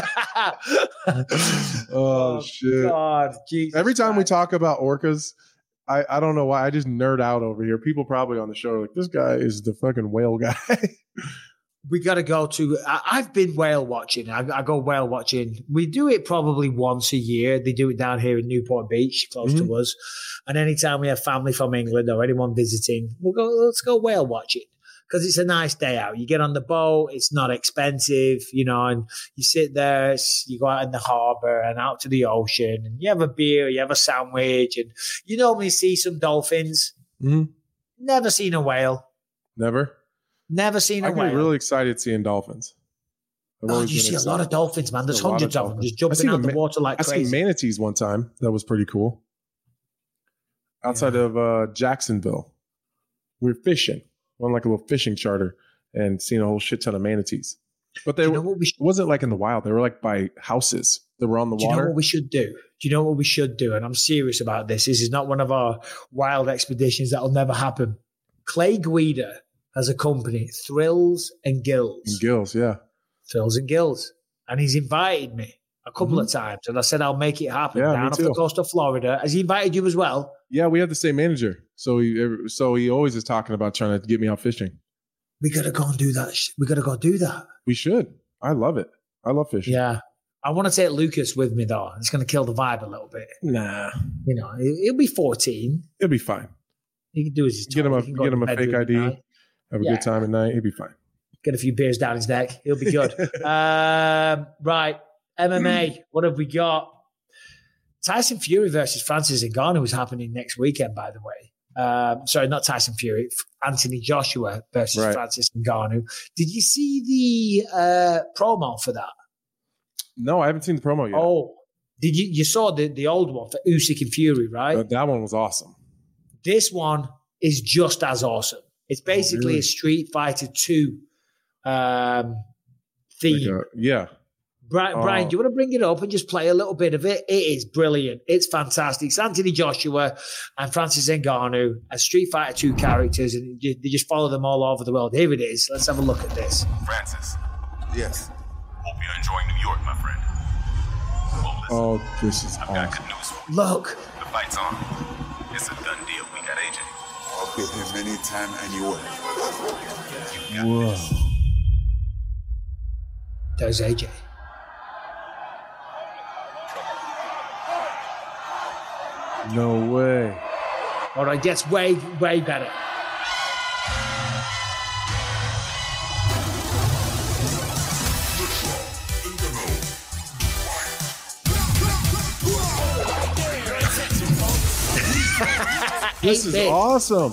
Oh, shit. God, Jesus. Every time we talk about orcas, I don't know why. I just nerd out over here. People probably on the show are like, this guy is the fucking whale guy. We got to go to, I've been whale watching. I go whale watching. We do it probably once a year. They do it down here in Newport Beach, close to us. And anytime we have family from England or anyone visiting, let's go whale watching. Because it's a nice day out. You get on the boat, it's not expensive, and you sit there, you go out in the harbour and out to the ocean, and you have a beer, you have a sandwich, and you normally see some dolphins. Never seen a whale. Never seen a whale. I get really excited seeing dolphins. You see a lot of dolphins, man. There's hundreds of them just jumping out the water like crazy. I seen manatees one time. That was pretty cool. Outside of Jacksonville. We were fishing. On like a little fishing charter and seen a whole shit ton of manatees. But they wasn't like in the wild. They were like by houses that were on the water. Do you know what we should do? Do you know what we should do? And I'm serious about this. This is not one of our wild expeditions. That'll never happen. Clay Guida has a company, Thrills and Gills. Thrills and Gills. And he's invited me a couple of times. And I said, I'll make it happen down off the coast of Florida. Has he invited you as well? Yeah, we have the same manager. So he always is talking about trying to get me out fishing. We got to go and do that. We got to go do that. We should. I love it. I love fishing. Yeah. I want to take Lucas with me, though. It's going to kill the vibe a little bit. Nah. He'll be 14. He'll be fine. He can do as he's told. Get him a fake ID. Have a good time at night. He'll be fine. Get a few beers down his neck. He'll be good. Right. MMA. What have we got? Tyson Fury versus Francis Ngannou is happening next weekend, by the way. Sorry, not Tyson Fury. Anthony Joshua versus Francis Ngannou. Did you see the promo for that? No, I haven't seen the promo yet. Oh, did you? You saw the old one for Usyk and Fury, right? That one was awesome. This one is just as awesome. It's basically a Street Fighter 2 theme. Brian, do you want to bring it up and just play a little bit of it? It is brilliant. It's fantastic. It's Anthony Joshua and Francis Ngannou as Street Fighter 2 characters, and they just follow them all over the world. Here it is. Let's have a look at this. Francis. Yes. Hope you're enjoying New York, my friend. Well, this is I've got good news for you. Look. The fight's on. It's a done deal. We got AJ. I'll beat him anytime, anywhere. Whoa. There's AJ. No way. All right, gets way, way better. This is awesome.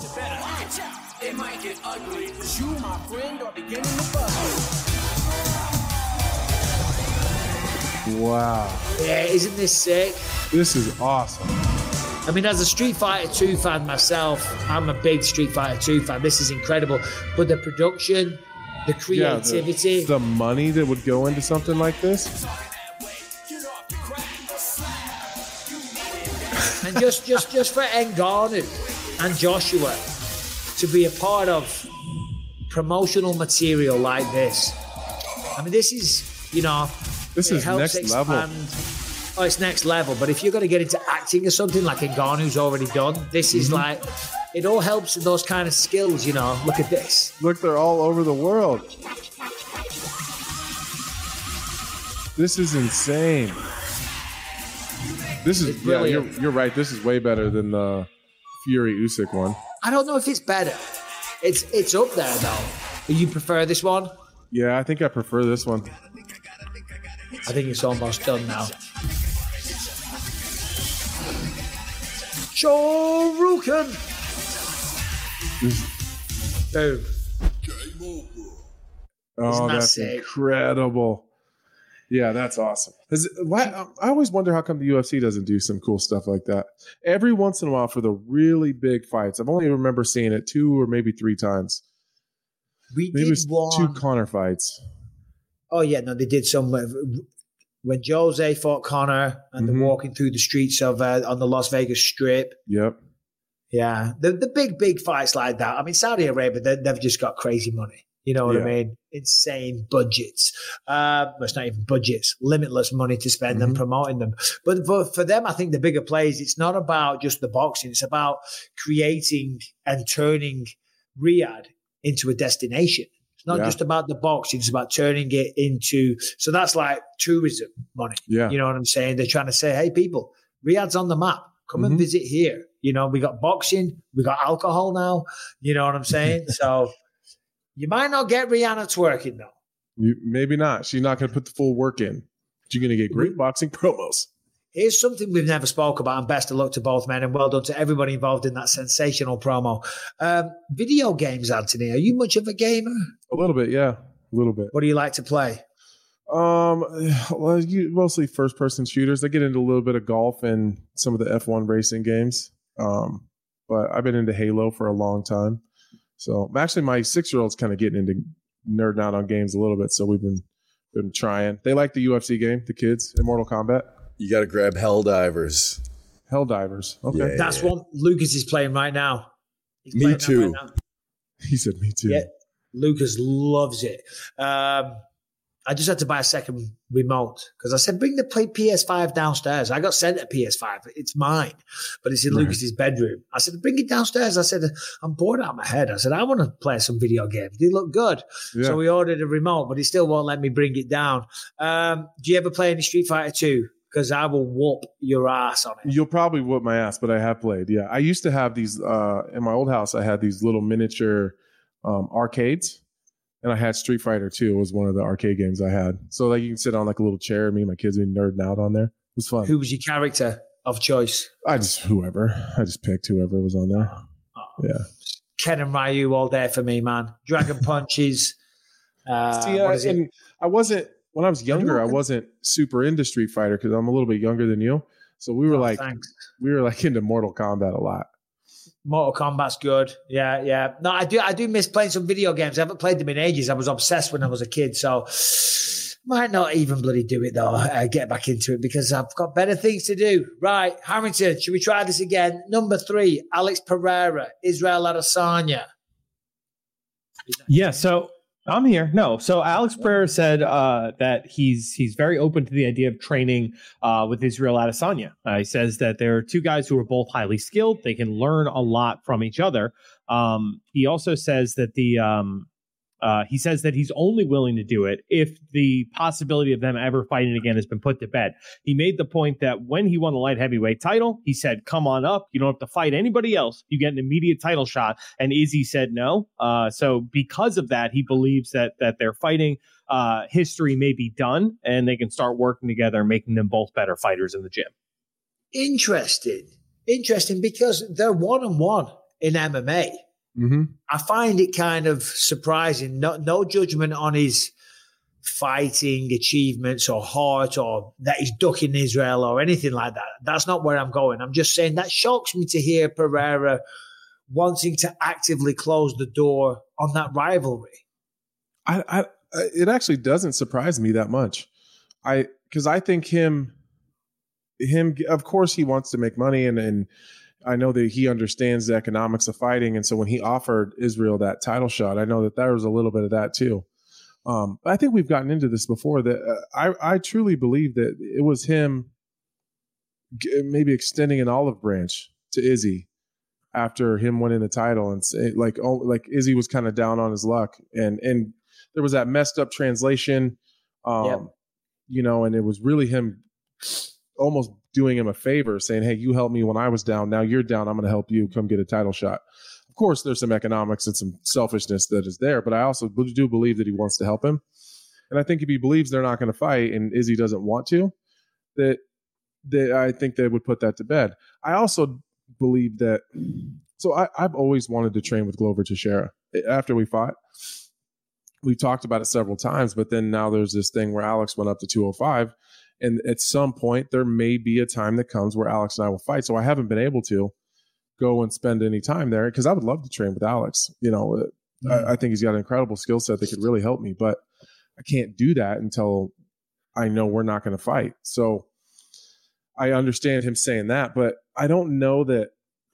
Wow. Yeah, isn't this sick? This is awesome. I mean, as a Street Fighter 2 fan myself, I'm a big Street Fighter 2 fan. This is incredible. But the production, the creativity. The money that would go into something like this. And just for Ngannou and Joshua to be a part of promotional material like this. I mean, this is, this is next level. Oh, it's next level. But if you're going to get into acting or something like Ngannou's already done, this is like it all helps in those kind of skills, you know. Look at this. Look, they're all over the world. This is insane. This is you're right. This is way better than the Fury Usyk one. I don't know if it's better. It's up there though. You prefer this one? Yeah, I think I prefer this one. I think it's almost done now. Shoryuken. Boom. Oh, that's incredible. Yeah, that's awesome. I always wonder how come the UFC doesn't do some cool stuff like that. Every once in a while for the really big fights. I've only remember seeing it 2 or maybe 3 times. Maybe it was 2 Conor fights. Oh, yeah. No, they did some. When Jose fought Conor and they're walking through the streets of on the Las Vegas Strip. Yep. Yeah. The big fights like that. I mean, Saudi Arabia, they've just got crazy money. You know what I mean? Insane budgets. Well, it's not even budgets, limitless money to spend and promoting them. But for them, I think the bigger plays, it's not about just the boxing. It's about creating and turning Riyadh into a destination. It's not just about the boxing. It's about turning it into, so that's like tourism money. Yeah. You know what I'm saying? They're trying to say, hey, people, Riyadh's on the map. Come and visit here. You know, we got boxing. We got alcohol now. You know what I'm saying? So you might not get Rihanna twerking, though. Maybe not. She's not going to put the full work in. But you're going to get great boxing promos. Here's something we've never spoke about, and best of luck to both men, and well done to everybody involved in that sensational promo. Video games, Anthony. Are you much of a gamer? A little bit, yeah. A little bit. What do you like to play? Well, mostly first-person shooters. I get into a little bit of golf and some of the F1 racing games. But I've been into Halo for a long time. So actually, my 6-year-old's kind of getting into nerding out on games a little bit. So we've been trying. They like the UFC game, the kids, in Mortal Kombat. You got to grab Helldivers. Helldivers. Okay. Yeah, That's what Lucas is playing right now. Me too. Right now. He said me too. Yeah, Lucas loves it. I just had to buy a second remote because I said, bring the PS5 downstairs. I got sent a PS5. It's mine, but it's in Lucas's bedroom. I said, bring it downstairs. I said, I'm bored out of my head. I said, I want to play some video games. They look good. Yeah. So we ordered a remote, but he still won't let me bring it down. Do you ever play any Street Fighter 2? Because I will whoop your ass on it. You'll probably whoop my ass, but I have played. Yeah. I used to have these, in my old house, I had these little miniature arcades. And I had Street Fighter 2. It was one of the arcade games I had. So like you can sit on like a little chair. Me and my kids would be nerding out on there. It was fun. Who was your character of choice? I just picked whoever was on there. Oh, yeah. Ken and Ryu all day for me, man. Dragon Punches. And I wasn't, when I was younger, I wasn't super into Street Fighter because I'm a little bit younger than you. So we were into Mortal Kombat a lot. Mortal Kombat's good. Yeah. No, I do miss playing some video games. I haven't played them in ages. I was obsessed when I was a kid. So might not even bloody do it though. Get back into it because I've got better things to do. Right. Harrington, should we try this again? Number 3, Alex Pereira, Israel Adesanya. Yeah. So I'm here. No. So Alex Pereira said that he's very open to the idea of training with Israel Adesanya. He says that there are 2 guys who are both highly skilled. They can learn a lot from each other. He also says that he's only willing to do it if the possibility of them ever fighting again has been put to bed. He made the point that when he won the light heavyweight title, he said, come on up. You don't have to fight anybody else. You get an immediate title shot. And Izzy said no. So because of that, he believes that their fighting history may be done and they can start working together, making them both better fighters in the gym. Interesting because they're 1-1 in MMA. Mm-hmm. I find it kind of surprising. No judgment on his fighting achievements or heart or that he's ducking Israel or anything like that. That's not where I'm going. I'm just saying that shocks me to hear Pereira wanting to actively close the door on that rivalry. It actually doesn't surprise me that much. Because I think him, of course, he wants to make money and I know that he understands the economics of fighting. And so when he offered Israel that title shot, I know that there was a little bit of that too. But I think we've gotten into this before that I truly believe that it was him maybe extending an olive branch to Izzy after him winning the title, and say, like Izzy was kind of down on his luck, and there was that messed up translation, you know, and it was really him almost doing him a favor, saying, "Hey, you helped me when I was down. Now you're down. I'm going to help you. Come get a title shot." Of course, there's some economics and some selfishness that is there, but I also do believe that he wants to help him, and I think if he believes they're not going to fight and Izzy doesn't want to, that I think they would put that to bed. I also believe that. So I've always wanted to train with Glover Teixeira. After we fought, we talked about it several times, but then now there's this thing where Alex went up to 205, and at some point there may be a time that comes where Alex and I will fight. So I haven't been able to go and spend any time there because I would love to train with Alex. You know, I think he's got an incredible skill set that could really help me, but I can't do that until I know we're not going to fight. So I understand him saying that, but I don't know that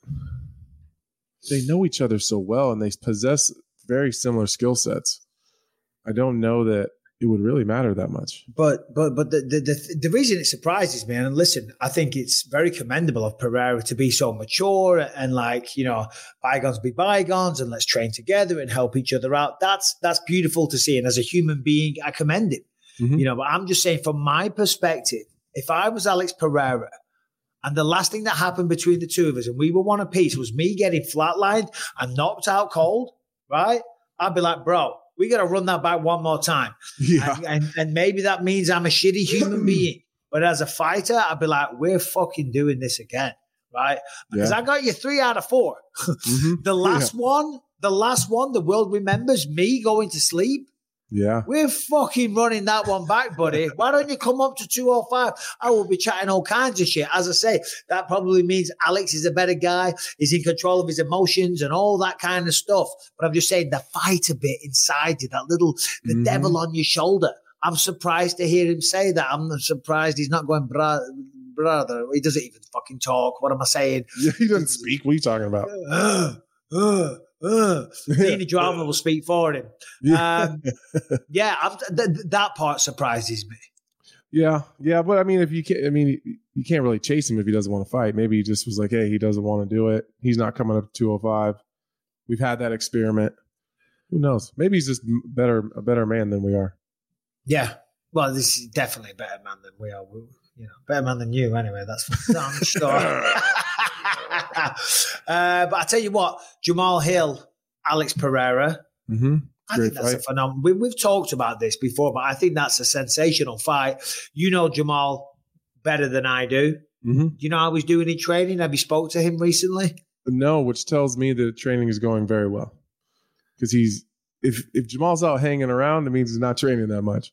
they know each other so well and they possess very similar skill sets. I don't know that it would really matter that much. But the reason it surprises me, and listen, I think it's very commendable of Pereira to be so mature and like, you know, bygones be bygones and let's train together and help each other out. That's beautiful to see. And as a human being, I commend him. Mm-hmm. You know, but I'm just saying from my perspective, if I was Alex Pereira, and the last thing that happened between the two of us, and we were one apiece, was me getting flatlined and knocked out cold, right? I'd be like, bro, we got to run that back one more time. Yeah. And maybe that means I'm a shitty human being. But as a fighter, I'd be like, we're fucking doing this again, right? Because I got you 3 out of 4. Mm-hmm. The last one, the world remembers me going to sleep. Yeah. We're fucking running that one back, buddy. Why don't you come up to 205? I will be chatting all kinds of shit. As I say, that probably means Alex is a better guy. He's in control of his emotions and all that kind of stuff. But I'm just saying the fighter bit inside you, that little, the devil on your shoulder. I'm surprised to hear him say that. I'm surprised he's not going, brother. He doesn't even fucking talk. What am I saying? Yeah, he doesn't speak. What are you talking about? Nini Drama will speak for him. That part surprises me. Yeah, but I mean, you can't really chase him if he doesn't want to fight. Maybe he just was like, hey, he doesn't want to do it. He's not coming up to 205. We've had that experiment. Who knows? Maybe he's just a better man than we are. Yeah. Well, this is definitely a better man than we are. You know, better man than you anyway. That's for damn sure. But I tell you what, Jamal Hill, Alex Pereira. Mm-hmm. I think that's a phenomenon. We've talked about this before, but I think that's a sensational fight. You know Jamal better than I do. Mm-hmm. Do you know how he's doing in training? Have you spoke to him recently? No, which tells me that training is going very well. Because if Jamal's out hanging around, it means he's not training that much.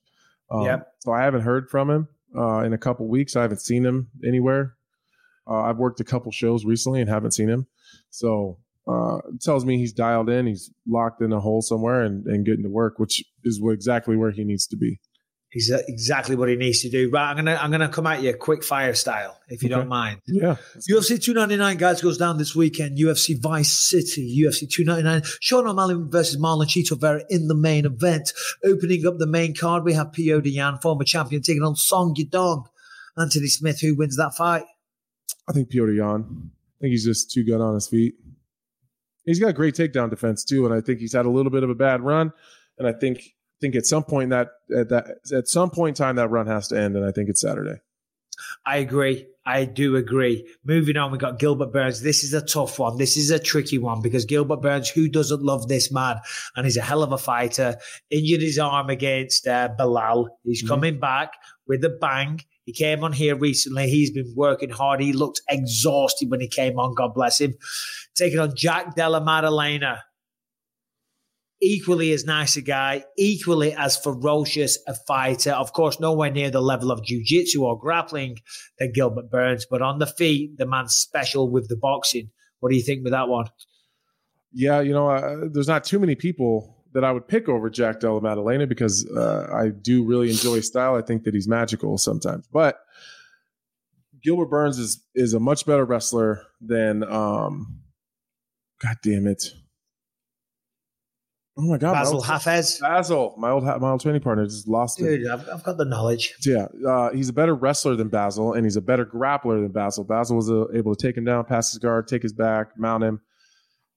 So I haven't heard from him in a couple weeks. I haven't seen him anywhere. I've worked a couple shows recently and haven't seen him. So it tells me he's dialed in. He's locked in a hole somewhere and getting to work, which is exactly where he needs to be. He's exactly what he needs to do. Right, I'm gonna come at you quick fire style, if you don't mind. Yeah. UFC 299, guys, goes down this weekend. UFC Vice City, UFC 299. Sean O'Malley versus Marlon Chito Vera in the main event. Opening up the main card, we have P.O. Yan, former champion, taking on Song Yadong. Anthony Smith, who wins that fight? I think Piotr Jan. I think he's just too good on his feet. He's got great takedown defense too, and I think he's had a little bit of a bad run. And I think at some point at some point in time that run has to end, and I think it's Saturday. I agree. I do agree. Moving on, we got Gilbert Burns. This is a tough one. This is a tricky one because Gilbert Burns, who doesn't love this man? And he's a hell of a fighter. Injured his arm against Belal. He's coming back with a bang. He came on here recently. He's been working hard. He looked exhausted when he came on. God bless him. Taking on Jack Della Maddalena. Equally as nice a guy, equally as ferocious a fighter. Of course, nowhere near the level of jiu-jitsu or grappling than Gilbert Burns, but on the feet, the man's special with the boxing. What do you think with that one? Yeah, there's not too many people that I would pick over Jack Della Maddalena because I do really enjoy his style. I think that he's magical sometimes. But Gilbert Burns is a much better wrestler than God damn it. Oh my God. Basil Hafez. Basil, my old training partner, just lost it. Dude, I've got the knowledge. Yeah. He's a better wrestler than Basil, and he's a better grappler than Basil. Basil was able to take him down, pass his guard, take his back, mount him.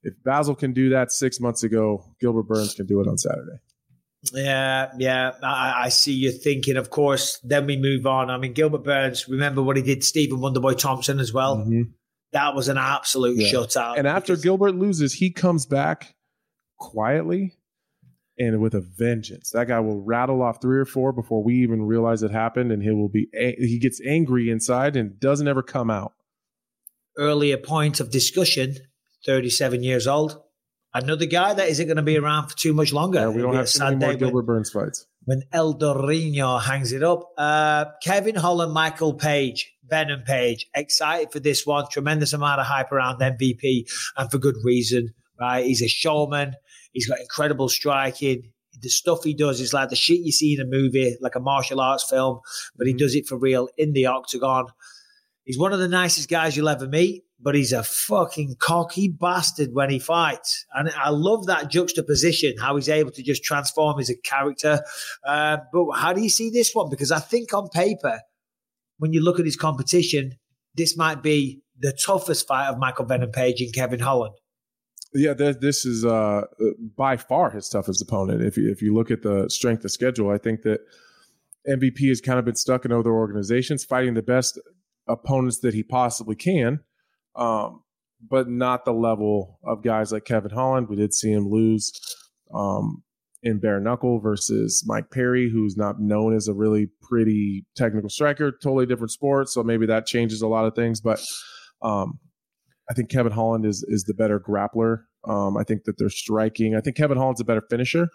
if Basil can do that 6 months ago, Gilbert Burns can do it on Saturday. Yeah. I see you thinking, of course. Then we move on. I mean, Gilbert Burns, remember what he did to Stephen Wonderboy Thompson as well? Mm-hmm. That was an absolute shutout. And after Gilbert loses, he comes back quietly and with a vengeance. That guy will rattle off 3 or 4 before we even realize it happened, and he gets angry inside and doesn't ever come out. Earlier point of discussion, 37 years old. Another guy that isn't going to be around for too much longer. Yeah, we don't have too many more Gilbert Burns fights. When El Dorino hangs it up. Kevin Holland, Michael Page, Venom Page. Excited for this one. Tremendous amount of hype around MVP, and for good reason. Right? He's a showman. He's got incredible striking. The stuff he does is like the shit you see in a movie, like a martial arts film, but he does it for real in the octagon. He's one of the nicest guys you'll ever meet, but he's a fucking cocky bastard when he fights. And I love that juxtaposition, how he's able to just transform as a character. But how do you see this one? Because I think on paper, when you look at his competition, this might be the toughest fight of Michael Venom Page and Kevin Holland. Yeah, this is by far his toughest opponent. If you look at the strength of schedule, I think that MVP has kind of been stuck in other organizations, fighting the best opponents that he possibly can, but not the level of guys like Kevin Holland. We did see him lose in bare knuckle versus Mike Perry, who's not known as a really pretty technical striker. Totally different sport, so maybe that changes a lot of things. But I think Kevin Holland is the better grappler. I think that they're striking. I think Kevin Holland's a better finisher,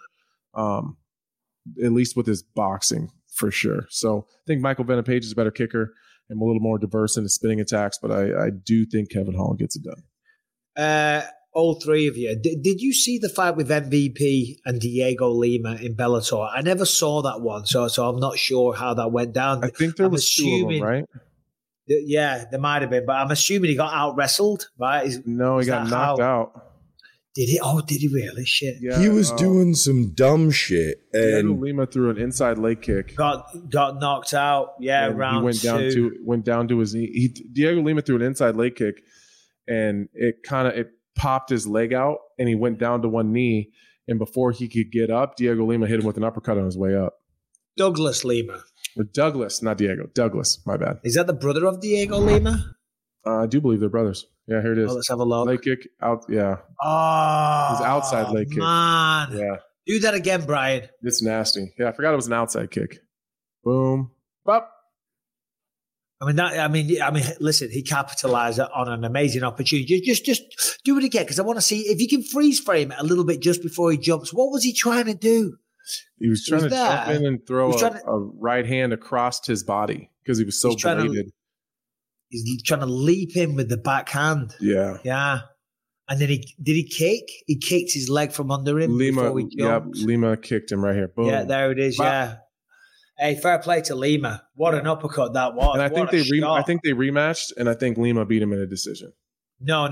at least with his boxing for sure. So I think Michael Venom Page is a better kicker and a little more diverse in his spinning attacks, but I do think Kevin Holland gets it done. All three of you. Did you see the fight with MVP and Diego Lima in Bellator? I never saw that one, so I'm not sure how that went down. I think there was 2 of them, right? Yeah, there might have been, but I'm assuming he got out wrestled, right? No, he got knocked out. Did he? Oh, did he really? Shit. Yeah, he was doing some dumb shit, and Diego Lima threw an inside leg kick. Got knocked out. Yeah, round he went down to his knee. Diego Lima threw an inside leg kick, and it popped his leg out, and he went down to one knee. And before he could get up, Diego Lima hit him with an uppercut on his way up. Douglas Lima. Or Douglas, not Diego. Douglas, my bad. Is that the brother of Diego Lima? I do believe they're brothers. Yeah, here it is. Oh, let's have a look. Leg kick out. Yeah. Oh, his outside leg kick. Man. Yeah. Do that again, Brian. It's nasty. Yeah, I forgot it was an outside kick. Boom. Bop. I mean, listen, he capitalized on an amazing opportunity. Just do it again, because I want to see if you can freeze frame it a little bit just before he jumps. What was he trying to do? He was trying to jump in and throw a right hand across his body because he was so bladed. He's trying to leap in with the backhand. Yeah. Yeah. And then did he kick? He kicked his leg from under him before he jumped. Yeah, Lima kicked him right here. Boom. Yeah, there it is. Wow. Yeah. Hey, fair play to Lima. What an uppercut that was. And I think they rematched, and I think Lima beat him in a decision. No.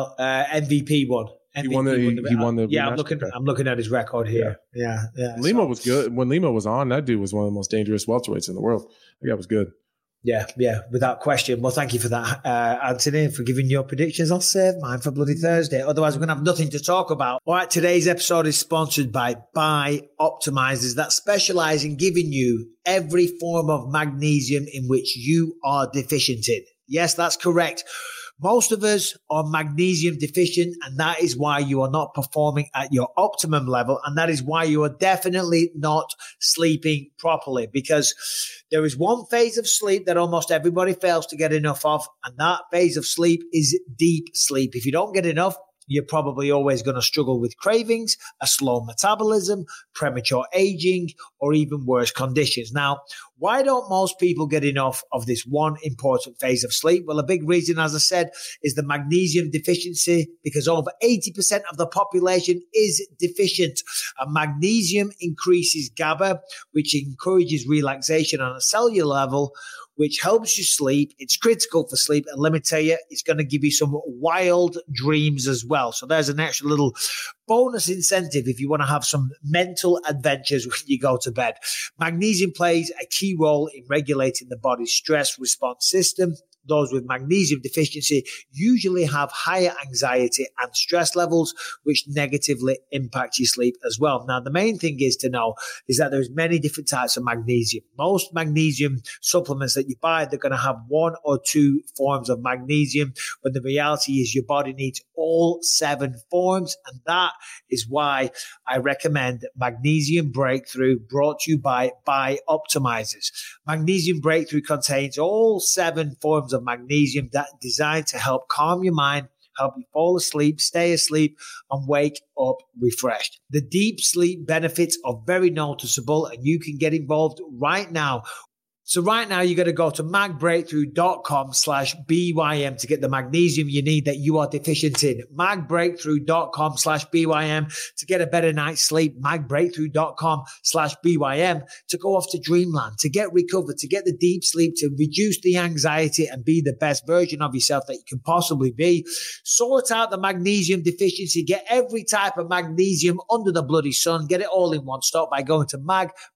MVP won. He won the yeah, I'm looking at his record here. Yeah. Lima was good. When Lima was on, that dude was one of the most dangerous welterweights in the world. That guy was good. Yeah, without question. Well, thank you for that, Anthony, for giving your predictions. I'll save mine for bloody Thursday. Otherwise, we're going to have nothing to talk about. All right, today's episode is sponsored by Optimizers that specialize in giving you every form of magnesium in which you are deficient in. Yes, that's correct. Most of us are magnesium deficient, and that is why you are not performing at your optimum level. And that is why you are definitely not sleeping properly, because there is one phase of sleep that almost everybody fails to get enough of. And that phase of sleep is deep sleep. If you don't get enough, you're probably always going to struggle with cravings, a slow metabolism, premature aging, or even worse conditions. Now, why don't most people get enough of this one important phase of sleep? Well, a big reason, as I said, is the magnesium deficiency, because over 80% of the population is deficient. And magnesium increases GABA, which encourages relaxation on a cellular level, which helps you sleep. It's critical for sleep. And let me tell you, it's going to give you some wild dreams as well. So there's an extra little bonus incentive if you want to have some mental adventures when you go to bed. Magnesium plays a key role in regulating the body's stress response system, those with magnesium deficiency usually have higher anxiety and stress levels, which negatively impact your sleep as well. Now, the main thing is to know is that there's many different types of magnesium. Most magnesium supplements that you buy, they're going to have 1 or 2 forms of magnesium, when the reality is your body needs all 7 forms. And that is why I recommend Magnesium Breakthrough, brought to you by Optimizers. Magnesium Breakthrough contains all 7 forms of magnesium that are designed to help calm your mind, help you fall asleep, stay asleep, and wake up refreshed. The deep sleep benefits are very noticeable, and you can get involved right now. So right now, you got to go to magbreakthrough.com/BYM to get the magnesium you need that you are deficient in. magbreakthrough.com/BYM to get a better night's sleep. magbreakthrough.com/BYM to go off to dreamland, to get recovered, to get the deep sleep, to reduce the anxiety and be the best version of yourself that you can possibly be. Sort out the magnesium deficiency. Get every type of magnesium under the bloody sun. Get it all in one stop by going to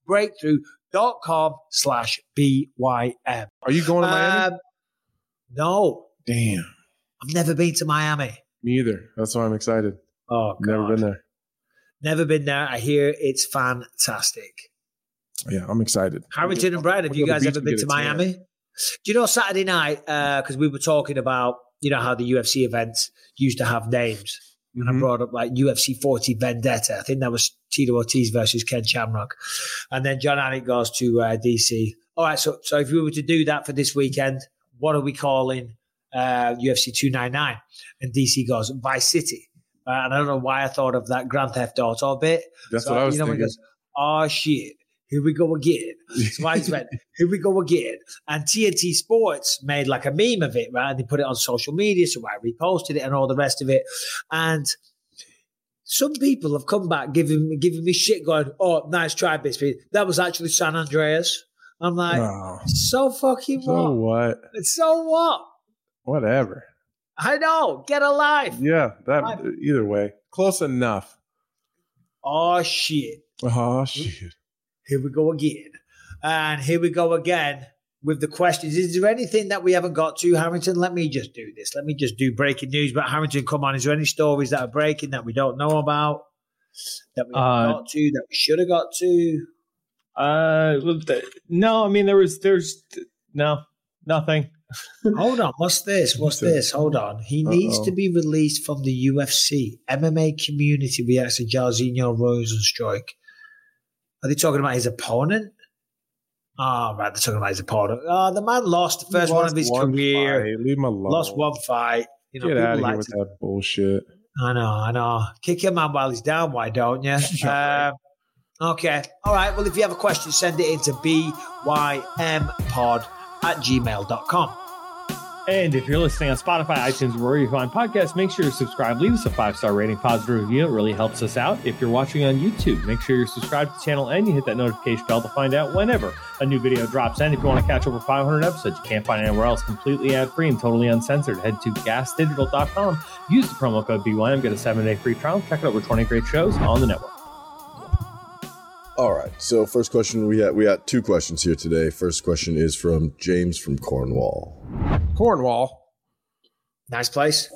magbreakthrough.com/BYM. Are you going to Miami? No. Damn. I've never been to Miami. Me either. That's why I'm excited. Oh, God. Never been there. Never been there. I hear it's fantastic. Yeah, I'm excited. Harrington and Brad, have you guys ever been to Miami? Do you know Saturday night, because we were talking about, how the UFC events used to have names. And I brought up like UFC 40 Vendetta. I think that was Tito Ortiz versus Ken Shamrock. And then John Anik goes to DC. All right, so if we were to do that for this weekend, what are we calling UFC 299? And DC goes Vice City. And I don't know why I thought of that Grand Theft Auto bit. That's what I was thinking. He goes, oh, shit. Here we go again. So I just went, here we go again. And TNT Sports made like a meme of it, right? And they put it on social media, so I reposted it and all the rest of it. And some people have come back giving me shit going, oh, nice try, Bispy. That was actually San Andreas. I'm like, so fucking what? So what? So what? Whatever. I know. Get a life. Yeah, either way. Close enough. Oh, shit. Oh, shit. Here we go again. And here we go again with the questions. Is there anything that we haven't got to, Harrington? Let me just do this. Let me just do breaking news. But Harrington, come on. Is there any stories that are breaking that we don't know about, that we haven't got to, that we should have got to? No, I mean, there's nothing. Hold on. What's this? Hold on. He needs to be released from the UFC. MMA community reacts to Jairzinho Rozenstruik. Are they talking about his opponent? Oh, right. They're talking about his opponent. Oh, the man lost the first one of his career. Fight. Leave him alone. Lost one fight. Get out of here with that bullshit. I know. Kick him out while he's down. Why don't you? Okay. All right. Well, if you have a question, send it into bympod@gmail.com. And if you're listening on Spotify, iTunes, wherever you find podcasts, make sure to subscribe. Leave us a 5-star rating, positive review. It really helps us out. If you're watching on YouTube, make sure you're subscribed to the channel and you hit that notification bell to find out whenever a new video drops. And if you want to catch over 500 episodes you can't find anywhere else, completely ad-free and totally uncensored, head to gasdigital.com. Use the promo code BYM, get a 7-day free trial. Check out over 20 great shows on the network. All right. So first question, we got 2 questions here today. First question is from James from Cornwall. Cornwall. Nice place.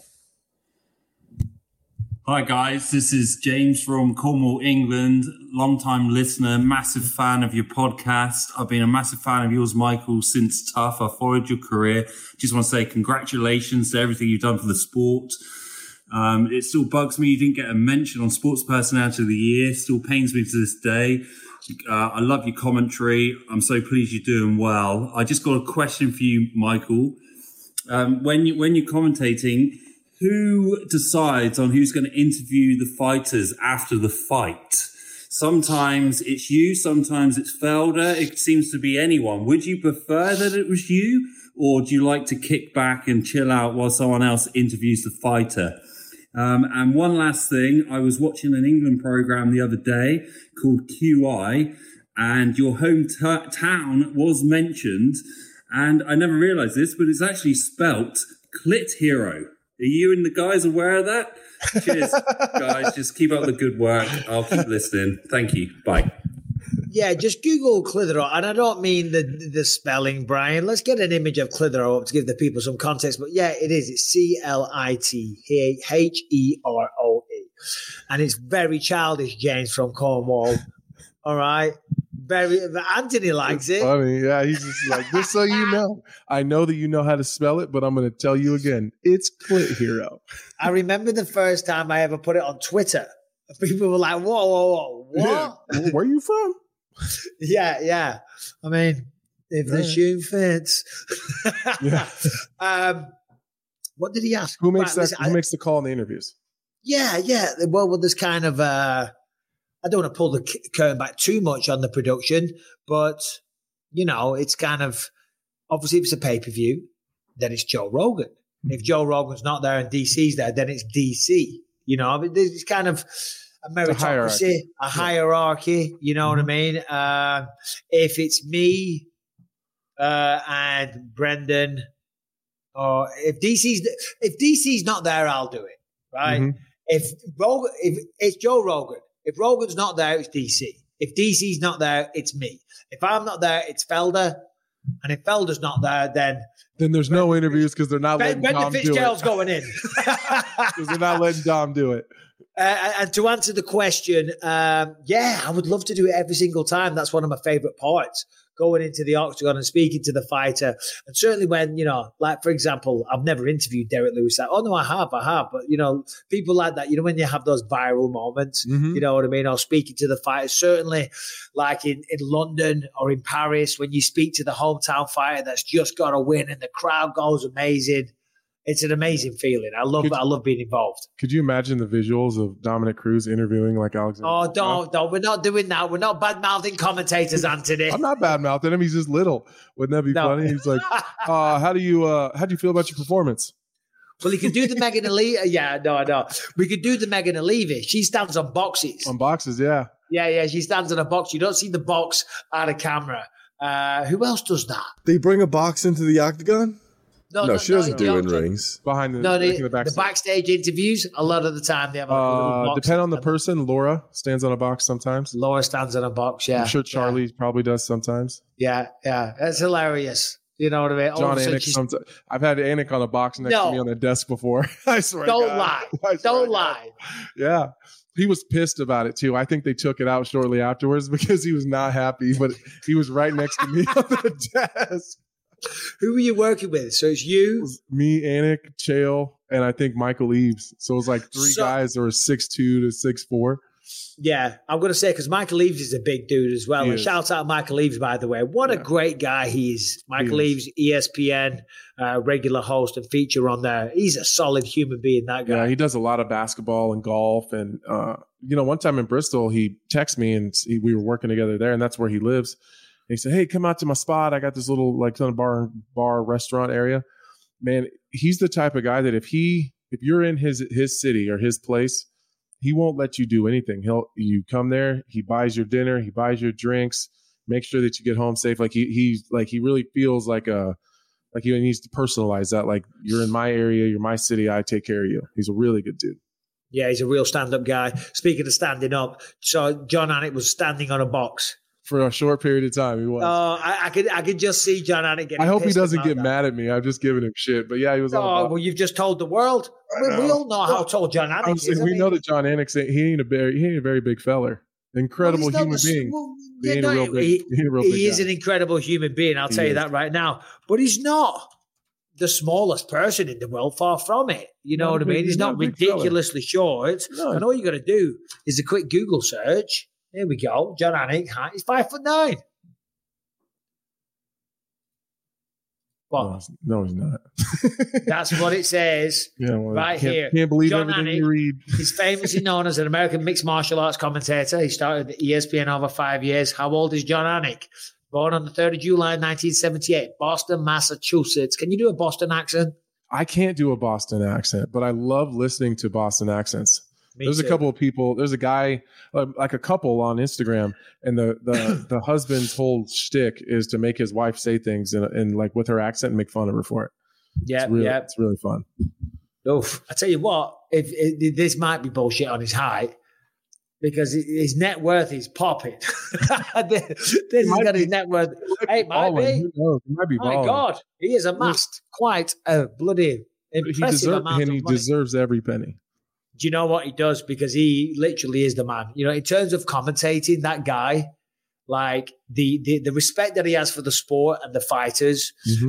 Hi guys, this is James from Cornwall, England. Long-time listener, massive fan of your podcast. I've been a massive fan of yours, Michael, since Tough. I followed your career. Just want to say congratulations to everything you've done for the sport. It still bugs me you didn't get a mention on Sports Personality of the Year. Still pains me to this day. I love your commentary. I'm so pleased you're doing well. I just got a question for you, Michael. When you're commentating, who decides on who's going to interview the fighters after the fight? Sometimes it's you, sometimes it's Felder. It seems to be anyone. Would you prefer that it was you, or do you like to kick back and chill out while someone else interviews the fighter? And one last thing, I was watching an England program the other day called QI, and your hometown was mentioned, and I never realized this, but it's actually spelt Clit Hero. Are you and the guys aware of that? Cheers, guys. Just keep up the good work. I'll keep listening. Thank you. Bye. Yeah, just Google Clitheroe. And I don't mean the spelling, Brian. Let's get an image of Clitheroe up to give the people some context. But yeah, it is. It's Clitheroe. And it's very childish, James from Cornwall. All right. Anthony likes it. Funny. Yeah, he's just like, just so you know. I know that you know how to spell it, but I'm going to tell you again. It's Clitheroe. I remember the first time I ever put it on Twitter. People were like, whoa, what? Yeah. Where are you from? Yeah. I mean, if the shoe fits. Yeah. What did he ask? Who makes Who makes the call in the interviews? Yeah. Well, there's kind of I don't want to pull the curtain back too much on the production, but it's kind of obviously if it's a pay-per-view, then it's Joe Rogan. If Joe Rogan's not there and DC's there, then it's DC. There's kind of a meritocracy, a hierarchy. You know what I mean? If it's me and Brendan, or if DC's not there, I'll do it. Right? Mm-hmm. If it's Joe Rogan, if Rogan's not there, it's DC. If DC's not there, it's me. If I'm not there, it's Felder. And if Felder's not there, then there's no interviews because they're not letting Brendan Dom do it. Fitzgerald's going in. Because they're not letting Dom do it. And to answer the question, I would love to do it every single time. That's one of my favorite parts, going into the octagon and speaking to the fighter. And certainly when, like, for example, I've never interviewed Derek Lewis. Oh, no, I have. But, people like that, when you have those viral moments, you know what I mean? Or speaking to the fighter, certainly like in London or in Paris, when you speak to the hometown fighter that's just got to win and the crowd goes amazing. It's an amazing feeling. I love being involved. Could you imagine the visuals of Dominic Cruz interviewing like Alexander? Oh, don't. We're not doing that. We're not bad-mouthing commentators, Anthony. I'm not bad-mouthing him. He's just little. Wouldn't that be funny? He's like, how do you feel about your performance? Well, he could do the Megan Alevy. Yeah, no. We could do the Megan Alevy. She stands on boxes. On boxes, yeah. Yeah. She stands on a box. You don't see the box out of camera. Who else does that? They bring a box into the octagon? No, she doesn't do in rings. Behind the backstage interviews, a lot of the time they have a little box. Depend on the person. Laura stands on a box sometimes. Laura stands on a box, yeah. I'm sure Charlie probably does sometimes. Yeah. That's hilarious. You know what I mean? John Anik sometimes. I've had Anik on a box next to me on the desk before. I swear. Don't lie. Yeah. He was pissed about it too. I think they took it out shortly afterwards because he was not happy, but he was right next to me on the desk. Who were you working with? So it's you? It was me, Anik, Chael, and I think Michael Eaves. So it was like three guys that were 6'2" to 6'4". Yeah, I'm going to say because Michael Eaves is a big dude as well. And shout out Michael Eaves, by the way. What a great guy he is. Michael Eaves, ESPN, regular host and feature on there. He's a solid human being, that guy. Yeah, he does a lot of basketball and golf. And, one time in Bristol, he texted me and we were working together there, and that's where he lives. And he said, hey, come out to my spot. I got this little kind of bar restaurant area. Man, he's the type of guy that if you're in his city or his place, he won't let you do anything. You come there, he buys your dinner, he buys your drinks, make sure that you get home safe. Like he really feels like he needs to personalize that. Like, you're in my area, you're my city, I take care of you. He's a really good dude. Yeah, he's a real stand-up guy. Speaking of standing up, so John Anik was standing on a box. For a short period of time, he was. I could just see John Anik getting. I hope he doesn't get mad at me. I'm just giving him shit, but yeah, he was. Oh well, you've just told the world. We all know how tall John Anik is. We know that John Anik's he ain't a very big feller. Incredible human being. He is an incredible human being. I'll tell you that right now. But he's not the smallest person in the world. Far from it. You know what I mean? He's not ridiculously short. And all you got to do is a quick Google search. There we go. John Anik, he's 5'9". What? No, he's not. That's what it says here. Can't believe John everything Anik you read. He's famously known as an American mixed martial arts commentator. He started at ESPN over 5 years. How old is John Anik? Born on the 3rd of July, 1978, Boston, Massachusetts. Can you do a Boston accent? I can't do a Boston accent, but I love listening to Boston accents. There's a couple of people. There's a guy, like a couple on Instagram, and the husband's whole shtick is to make his wife say things and like with her accent and make fun of her for it. Yeah, it's really fun. Oof. I tell you what, if this might be bullshit on his height. because his net worth is popping. This has got his net worth. Hey, it might be. Who knows? He might be My balling. God, he has amassed quite a bloody impressive amount of money. He deserves every penny. Do you know what he does? Because he literally is the man. You know, in terms of commentating, that guy, like the respect that he has for the sport and the fighters,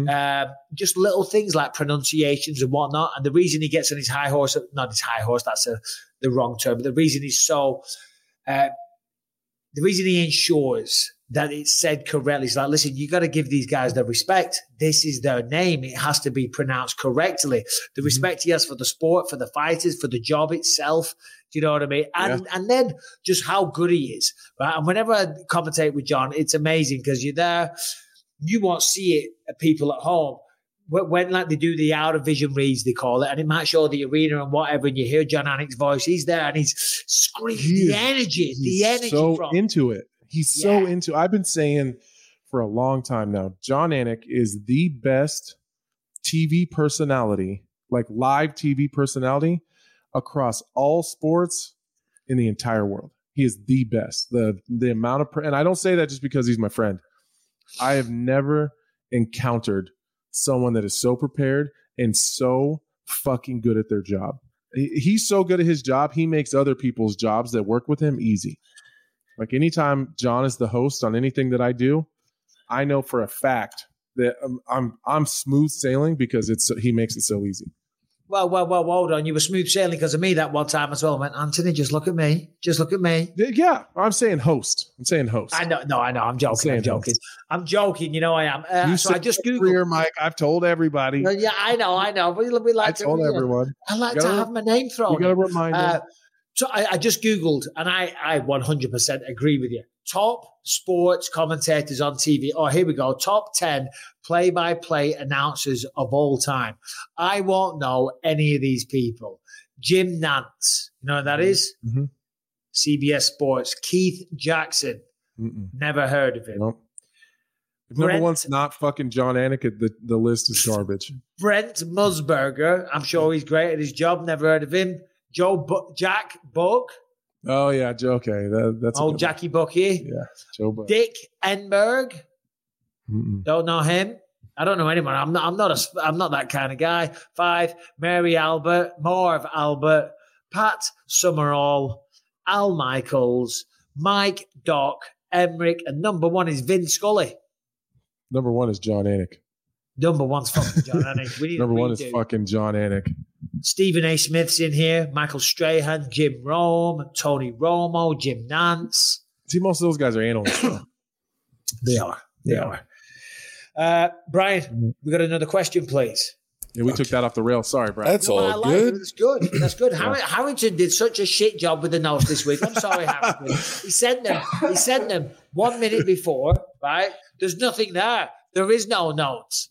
just little things like pronunciations and whatnot. And the reason he gets on his high horse, not his high horse, that's the wrong term, but the reason he's so, the reason he ensures that it's said correctly is like, listen, you got to give these guys the respect. This is their name. It has to be pronounced correctly. The respect he has for the sport, for the fighters, for the job itself. Do you know what I mean? And then just how good he is. Right? And whenever I commentate with John, it's amazing because you're there. You won't see it, people at home. When like they do the out of vision reads, they call it, and it might show the arena and whatever, and you hear Jon Anik's voice. He's there and he's screaming the energy. So into it. He's so into. I've been saying for a long time now, Jon Anik is the best TV personality, like live TV personality, across all sports in the entire world. He is the best. The amount of, and I don't say that just because he's my friend. I have never encountered someone that is so prepared and so fucking good at their job. He's so good at his job, he makes other people's jobs that work with him easy. Like anytime John is the host on anything that I do, I know for a fact that I'm smooth sailing because he makes it so easy. Well, hold on. You were smooth sailing because of me that one time as well. I went, Anthony, just look at me. Just look at me. Yeah, I'm saying host. I know. I'm joking. I'm joking. You know I am. So I just Googled. Career, Mike. I've told everybody. Yeah, I know. We like told everyone. I like to have my name thrown. You got to remind them. So I just Googled, and I 100% agree with you. Top sports commentators on TV. Oh, here we go. Top 10 play-by-play announcers of all time. I won't know any of these people. Jim Nantz. You know what that is? Mm-hmm. CBS Sports. Keith Jackson. Never heard of him. Nope. If number one's not fucking Jon Anik, the list is garbage. Brent Musburger. I'm sure he's great at his job. Never heard of him. Jack Buck. Oh yeah, okay, that's old Jackie Bucky. Yeah, Joe Buck. Dick Enberg. Don't know him. I don't know anyone. I'm not that kind of guy. 5. Mary Albert, Marv Albert, Pat Summerall, Al Michaels, Mike Doc, Emmerich, and number 1 is Vin Scully. Number 1 is Jon Anik. Number 1's fucking Jon Anik. Number 1 is fucking Jon Anik. Stephen A. Smith's in here. Michael Strahan, Jim Rome, Tony Romo, Jim Nantz. See, most of those guys are analysts. They are. Brian, we got another question, please. Yeah, we took that off the rail. Sorry, Brian. That's all good. That's good. Harrington did such a shit job with the notes this week. I'm sorry, Harrington. He sent them 1 minute before, right? There's nothing there. There is no notes.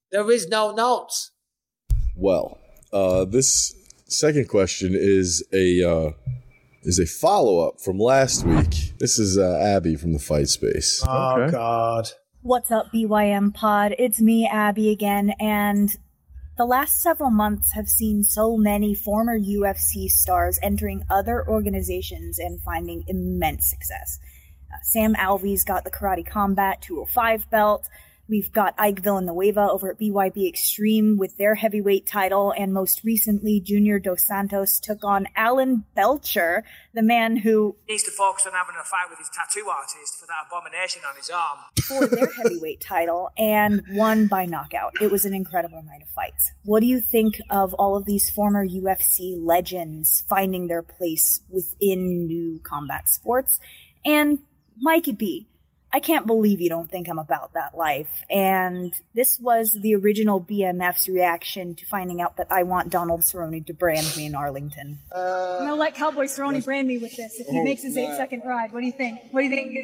Well, this second question is a follow-up from last week. This is Abby from the Fight Space. Oh, God. What's up, BYM Pod? It's me, Abby, again, and the last several months have seen so many former UFC stars entering other organizations and finding immense success. Sam Alvey's got the Karate Combat 205 belt. We've got Ike Villanueva over at BYB Extreme with their heavyweight title, and most recently, Junior Dos Santos took on Alan Belcher, the man who needs to focus on having a fight with his tattoo artist for that abomination on his arm. For their heavyweight title and won by knockout. It was an incredible night of fights. What do you think of all of these former UFC legends finding their place within new combat sports? And Mikey B, I can't believe you don't think I'm about that life. And this was the original BMF's reaction to finding out that I want Donald Cerrone to brand me in Arlington. I'm going to let Cowboy Cerrone brand me with this if he makes his 8-second ride. What do you think? What do you think?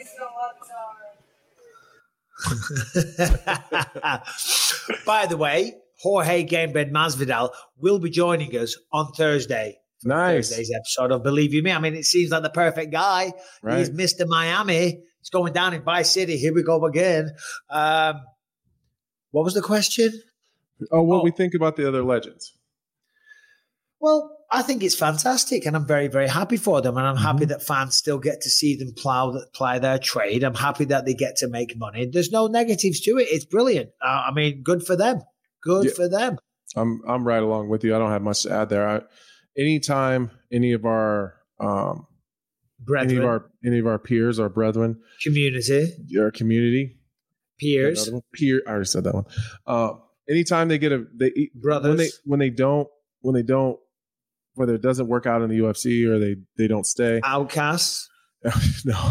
By the way, Jorge Gamebred Masvidal will be joining us on Thursday. Nice. Thursday's episode of Believe You Me. I mean, it seems like the perfect guy. Right. He's Mr. Miami. It's going down in Vice City. Here we go again. What was the question? What we think about the other legends. Well, I think it's fantastic, and I'm very, very happy for them. And I'm happy that fans still get to see them ply their trade. I'm happy that they get to make money. There's no negatives to it. It's brilliant. I mean, good for them. Good for them. I'm right along with you. I don't have much to add there. Anytime any of our brethren, any of our peers, our brethren, community, peers, I already said that one. Anytime they get brothers when they don't, whether it doesn't work out in the UFC or they don't stay, outcasts, no,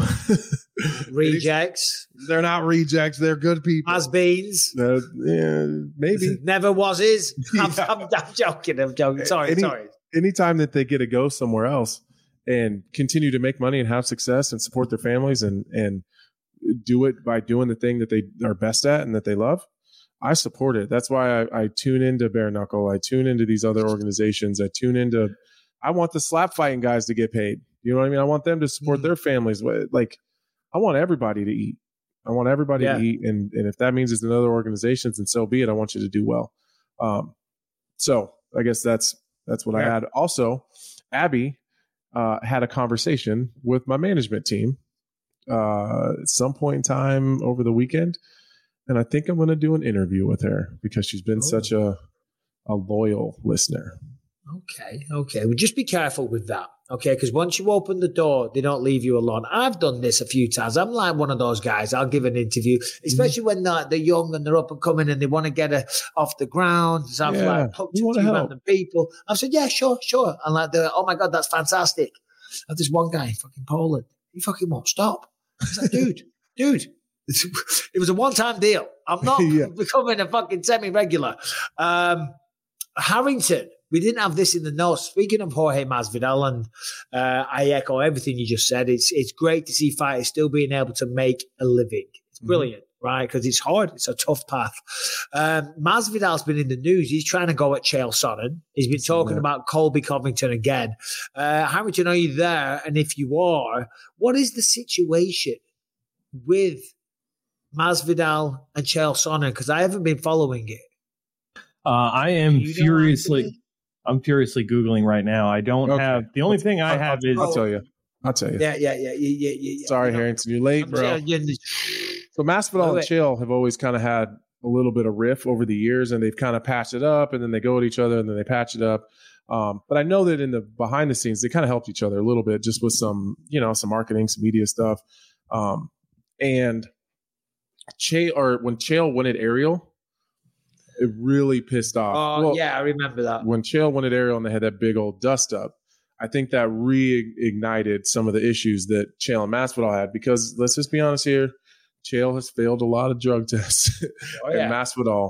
rejects. They're not rejects. They're good people. Has-beens. Maybe never was. I'm joking. Sorry. Anytime that they get to go somewhere else and continue to make money and have success and support their families and do it by doing the thing that they are best at and that they love, I support it. That's why I tune into Bare Knuckle. I tune into these other organizations. I want the slap fighting guys to get paid. You know what I mean? I want them to support their families. Like, I want everybody to eat. I want everybody to eat. And if that means it's in other organizations, then so be it. I want you to do well. So I guess that's what I had. Also, Abby had a conversation with my management team at some point in time over the weekend. And I think I'm going to do an interview with her because she's been such a loyal listener. Okay. Well, just be careful with that. Okay. Because once you open the door, they don't leave you alone. I've done this a few times. I'm like one of those guys. I'll give an interview, especially when they're young and they're up and coming and they want to get off the ground. So I've talked to random people. I've said, yeah, sure. And like, oh my God, that's fantastic. And there's one guy in fucking Poland. He fucking won't stop. He's like, dude. It was a one-time deal. I'm not becoming a fucking semi-regular. Harrington, we didn't have this in the notes. Speaking of Jorge Masvidal, and I echo everything you just said. It's great to see fighters still being able to make a living. It's brilliant, right? Because it's hard. It's a tough path. Masvidal's been in the news. He's trying to go at Chael Sonnen. He's been talking about Colby Covington again. Harrington, are you there? And if you are, what is the situation with Masvidal and Chael Sonnen? Because I haven't been following it. I am furiously Googling right now. I don't have the only thing I have is I'll tell you. Yeah. Sorry, Harrington, you're late, bro. So Masvidal and Chael have always kind of had a little bit of riff over the years, and they've kind of patched it up, and then they go at each other, and then they patch it up. But I know that in the behind the scenes, they kind of helped each other a little bit, just with some marketing, some media stuff. And when Chael wanted Ariel, it really pissed off. Oh, I remember that. When Chael wanted Ariel and they had that big old dust up, I think that reignited some of the issues that Chael and Masvidal had, because let's just be honest here, Chael has failed a lot of drug tests. And Masvidal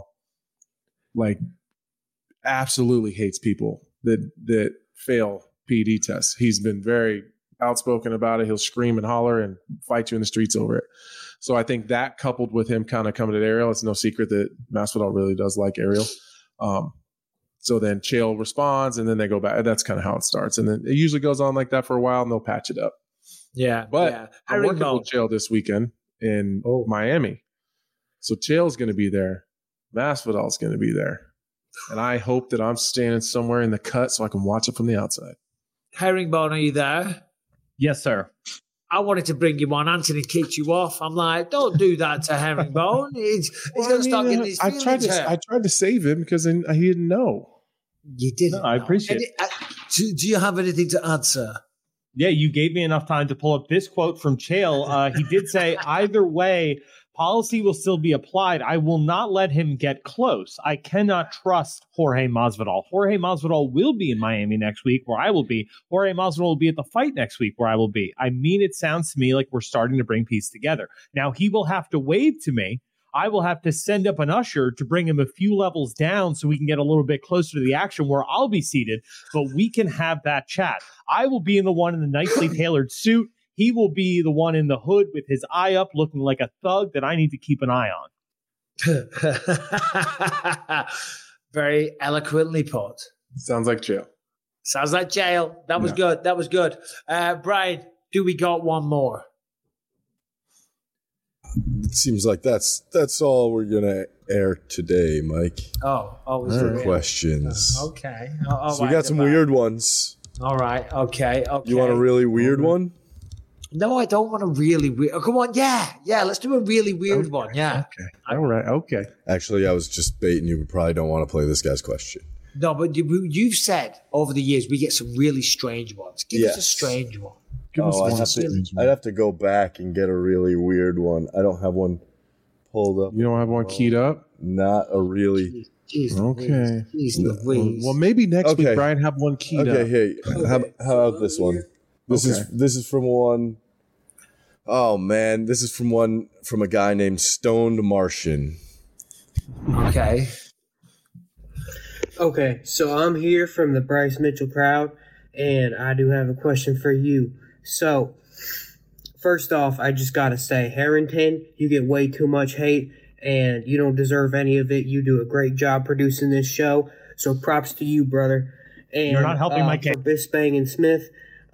absolutely hates people that fail PED tests. He's been very outspoken about it. He'll scream and holler and fight you in the streets over it. So I think that, coupled with him kind of coming at Ariel, it's no secret that Masvidal really does like Ariel. So then Chael responds, and then they go back. That's kind of how it starts. And then it usually goes on like that for a while, and they'll patch it up. Yeah. But I'm working with Chael this weekend in Miami. So Chael's going to be there. Masvidal's going to be there. And I hope that I'm standing somewhere in the cut so I can watch it from the outside. Herringbone, are you there? Yes, sir. I wanted to bring you on. Anthony kicked you off. I'm like, don't do that to Herringbone. He's going to start getting his feelings hurt. I tried to save him because he didn't know. You didn't. I appreciate it. Do you have anything to add, sir? Yeah, you gave me enough time to pull up this quote from Chael. He did say, either way, policy will still be applied. I will not let him get close. I cannot trust Jorge Masvidal. Jorge Masvidal will be in Miami next week where I will be. Jorge Masvidal will be at the fight next week where I will be. I mean, it sounds to me like we're starting to bring peace together. Now, he will have to wave to me. I will have to send up an usher to bring him a few levels down so we can get a little bit closer to the action where I'll be seated, but we can have that chat. I will be in the one in the nicely tailored suit. He will be the one in the hood with his eye up looking like a thug that I need to keep an eye on. Very eloquently put. Sounds like Chael. That was good. That was good. Brian, do we got one more? seems like that's all we're gonna air today, Mike. For questions. Okay. So we got some weird ones. All right. Okay. You want a really weird one? No, I don't want a really weird. Oh, come on. Yeah. Let's do a really weird one. Yeah. Okay. All right. Okay. Actually, I was just baiting you. We probably don't want to play this guy's question. No, but you've said over the years we get some really strange ones. Give us a strange one. I'd have to go back and get a really weird one. I don't have one pulled up. You don't have one keyed up? Not a really. Jeez, okay. Jeez, well, maybe next week, Brian, have one keyed up. Okay, hey, how about this one? This is from one. Oh man, this is from a guy named Stoned Martian. Okay. Okay, so I'm here from the Bryce Mitchell crowd, and I do have a question for you. So, first off, I just gotta say, Harrington, you get way too much hate, and you don't deserve any of it. You do a great job producing this show, so props to you, brother. And you're not helping my case. For Bisping and Smith,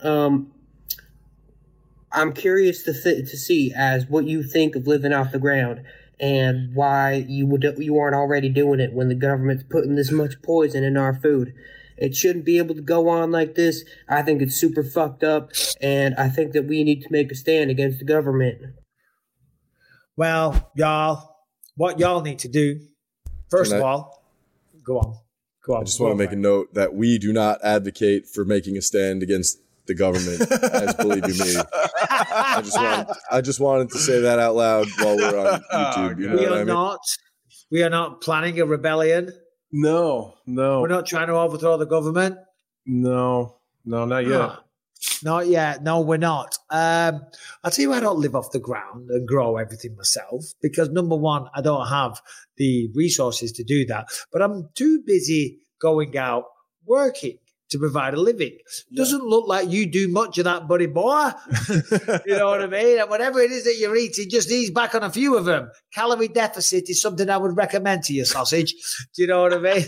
I'm curious to see as what you think of living off the ground, and why you aren't already doing it when the government's putting this much poison in our food. It shouldn't be able to go on like this. I think it's super fucked up, and I think that we need to make a stand against the government. Well, y'all, what y'all need to do, first of all, go on. I just want to make a note that we do not advocate for making a stand against the government, as believe you me. I just wanted to say that out loud while we're on YouTube. You know we are not planning a rebellion. No. We're not trying to overthrow the government. No, not yet. Not yet. No, we're not. I'll tell you why I don't live off the ground and grow everything myself. Because number one, I don't have the resources to do that. But I'm too busy going out working to provide a living. Doesn't look like you do much of that, buddy boy. You know what I mean? And whatever it is that you're eating, just ease back on a few of them. Calorie deficit is something I would recommend to you, sausage. Do you know what I mean?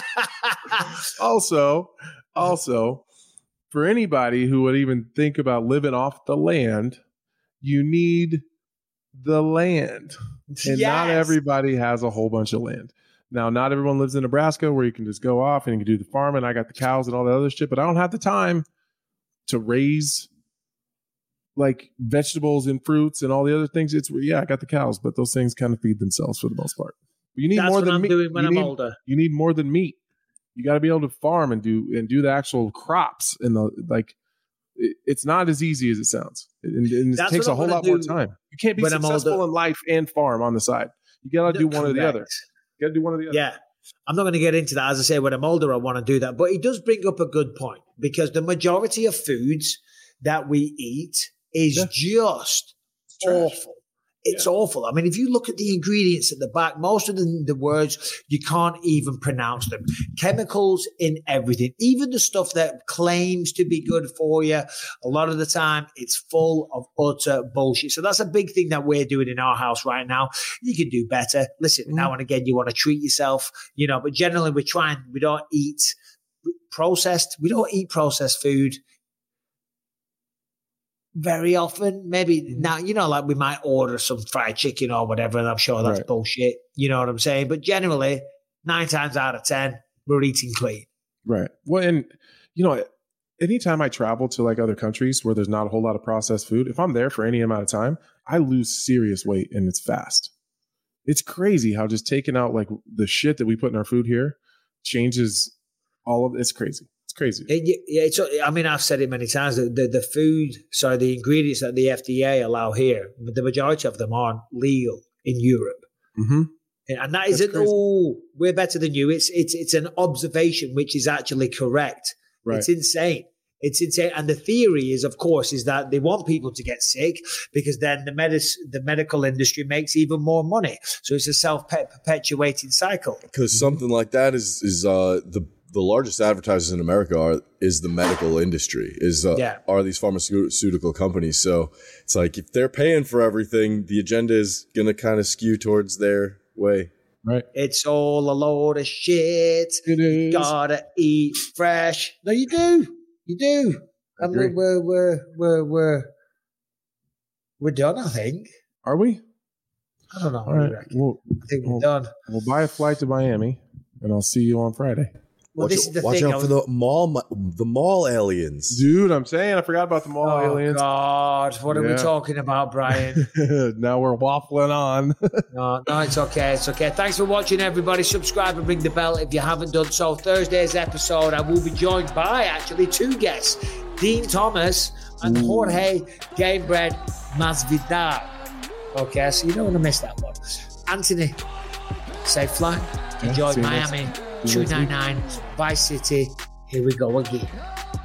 Also, for anybody who would even think about living off the land, you need the land. And not everybody has a whole bunch of land. Now, not everyone lives in Nebraska where you can just go off and you can do the farming. I got the cows and all that other shit, but I don't have the time to raise like vegetables and fruits and all the other things. I got the cows, but those things kind of feed themselves for the most part. But you need more than meat. Doing when I'm older. You need more than meat. You got to be able to farm and do the actual crops and it's not as easy as it sounds. And it takes a whole lot more time. You can't be successful in life and farm on the side. You got to do one or the other. You got to do one or the other. Yeah. I'm not going to get into that. As I say, when I'm older, I want to do that. But it does bring up a good point because the majority of foods that we eat is just awful. It's awful. I mean, if you look at the ingredients at the back, most of the words, you can't even pronounce them. Chemicals in everything, even the stuff that claims to be good for you. A lot of the time, it's full of utter bullshit. So that's a big thing that we're doing in our house right now. You can do better. Listen, now and again, you want to treat yourself, but generally we don't eat processed food very often. Maybe now, like we might order some fried chicken or whatever, and I'm sure that's bullshit. You know what I'm saying? But generally, 9 times out of 10, we're eating clean. Right. Well, and, anytime I travel to like other countries where there's not a whole lot of processed food, if I'm there for any amount of time, I lose serious weight and it's fast. It's crazy how just taking out like the shit that we put in our food here changes all of it. It's crazy. Crazy. I've said it many times. The ingredients that the FDA allow here, the majority of them aren't legal in Europe. Mm-hmm. And that isn't, we're better than you. It's an observation which is actually correct. Right. It's insane. It's insane. And the theory is, of course, is that they want people to get sick because then the medical industry makes even more money. So it's a self-perpetuating cycle. Because something like that is the largest advertisers in America is the medical industry, are these pharmaceutical companies. So it's like if they're paying for everything, the agenda is going to kind of skew towards their way. Right. It's all a load of shit. It is. You gotta eat fresh. No, you do. You do. And we're done, I think. Are we? I don't know. All right. I think we're done. We'll buy a flight to Miami, and I'll see you on Friday. Well, this is the watch thing. out for the mall aliens. Dude, I'm saying I forgot about the mall aliens. God, what are we talking about, Brian? Now we're waffling on. No, it's okay. It's okay. Thanks for watching, everybody. Subscribe and ring the bell if you haven't done so. Thursday's episode, I will be joined by actually 2 guests, Dean Thomas and Jorge Gamebred Masvidal. Okay, so you don't want to miss that one. Anthony, safe flight. Enjoy Miami. 299 Vice City. Here we go again.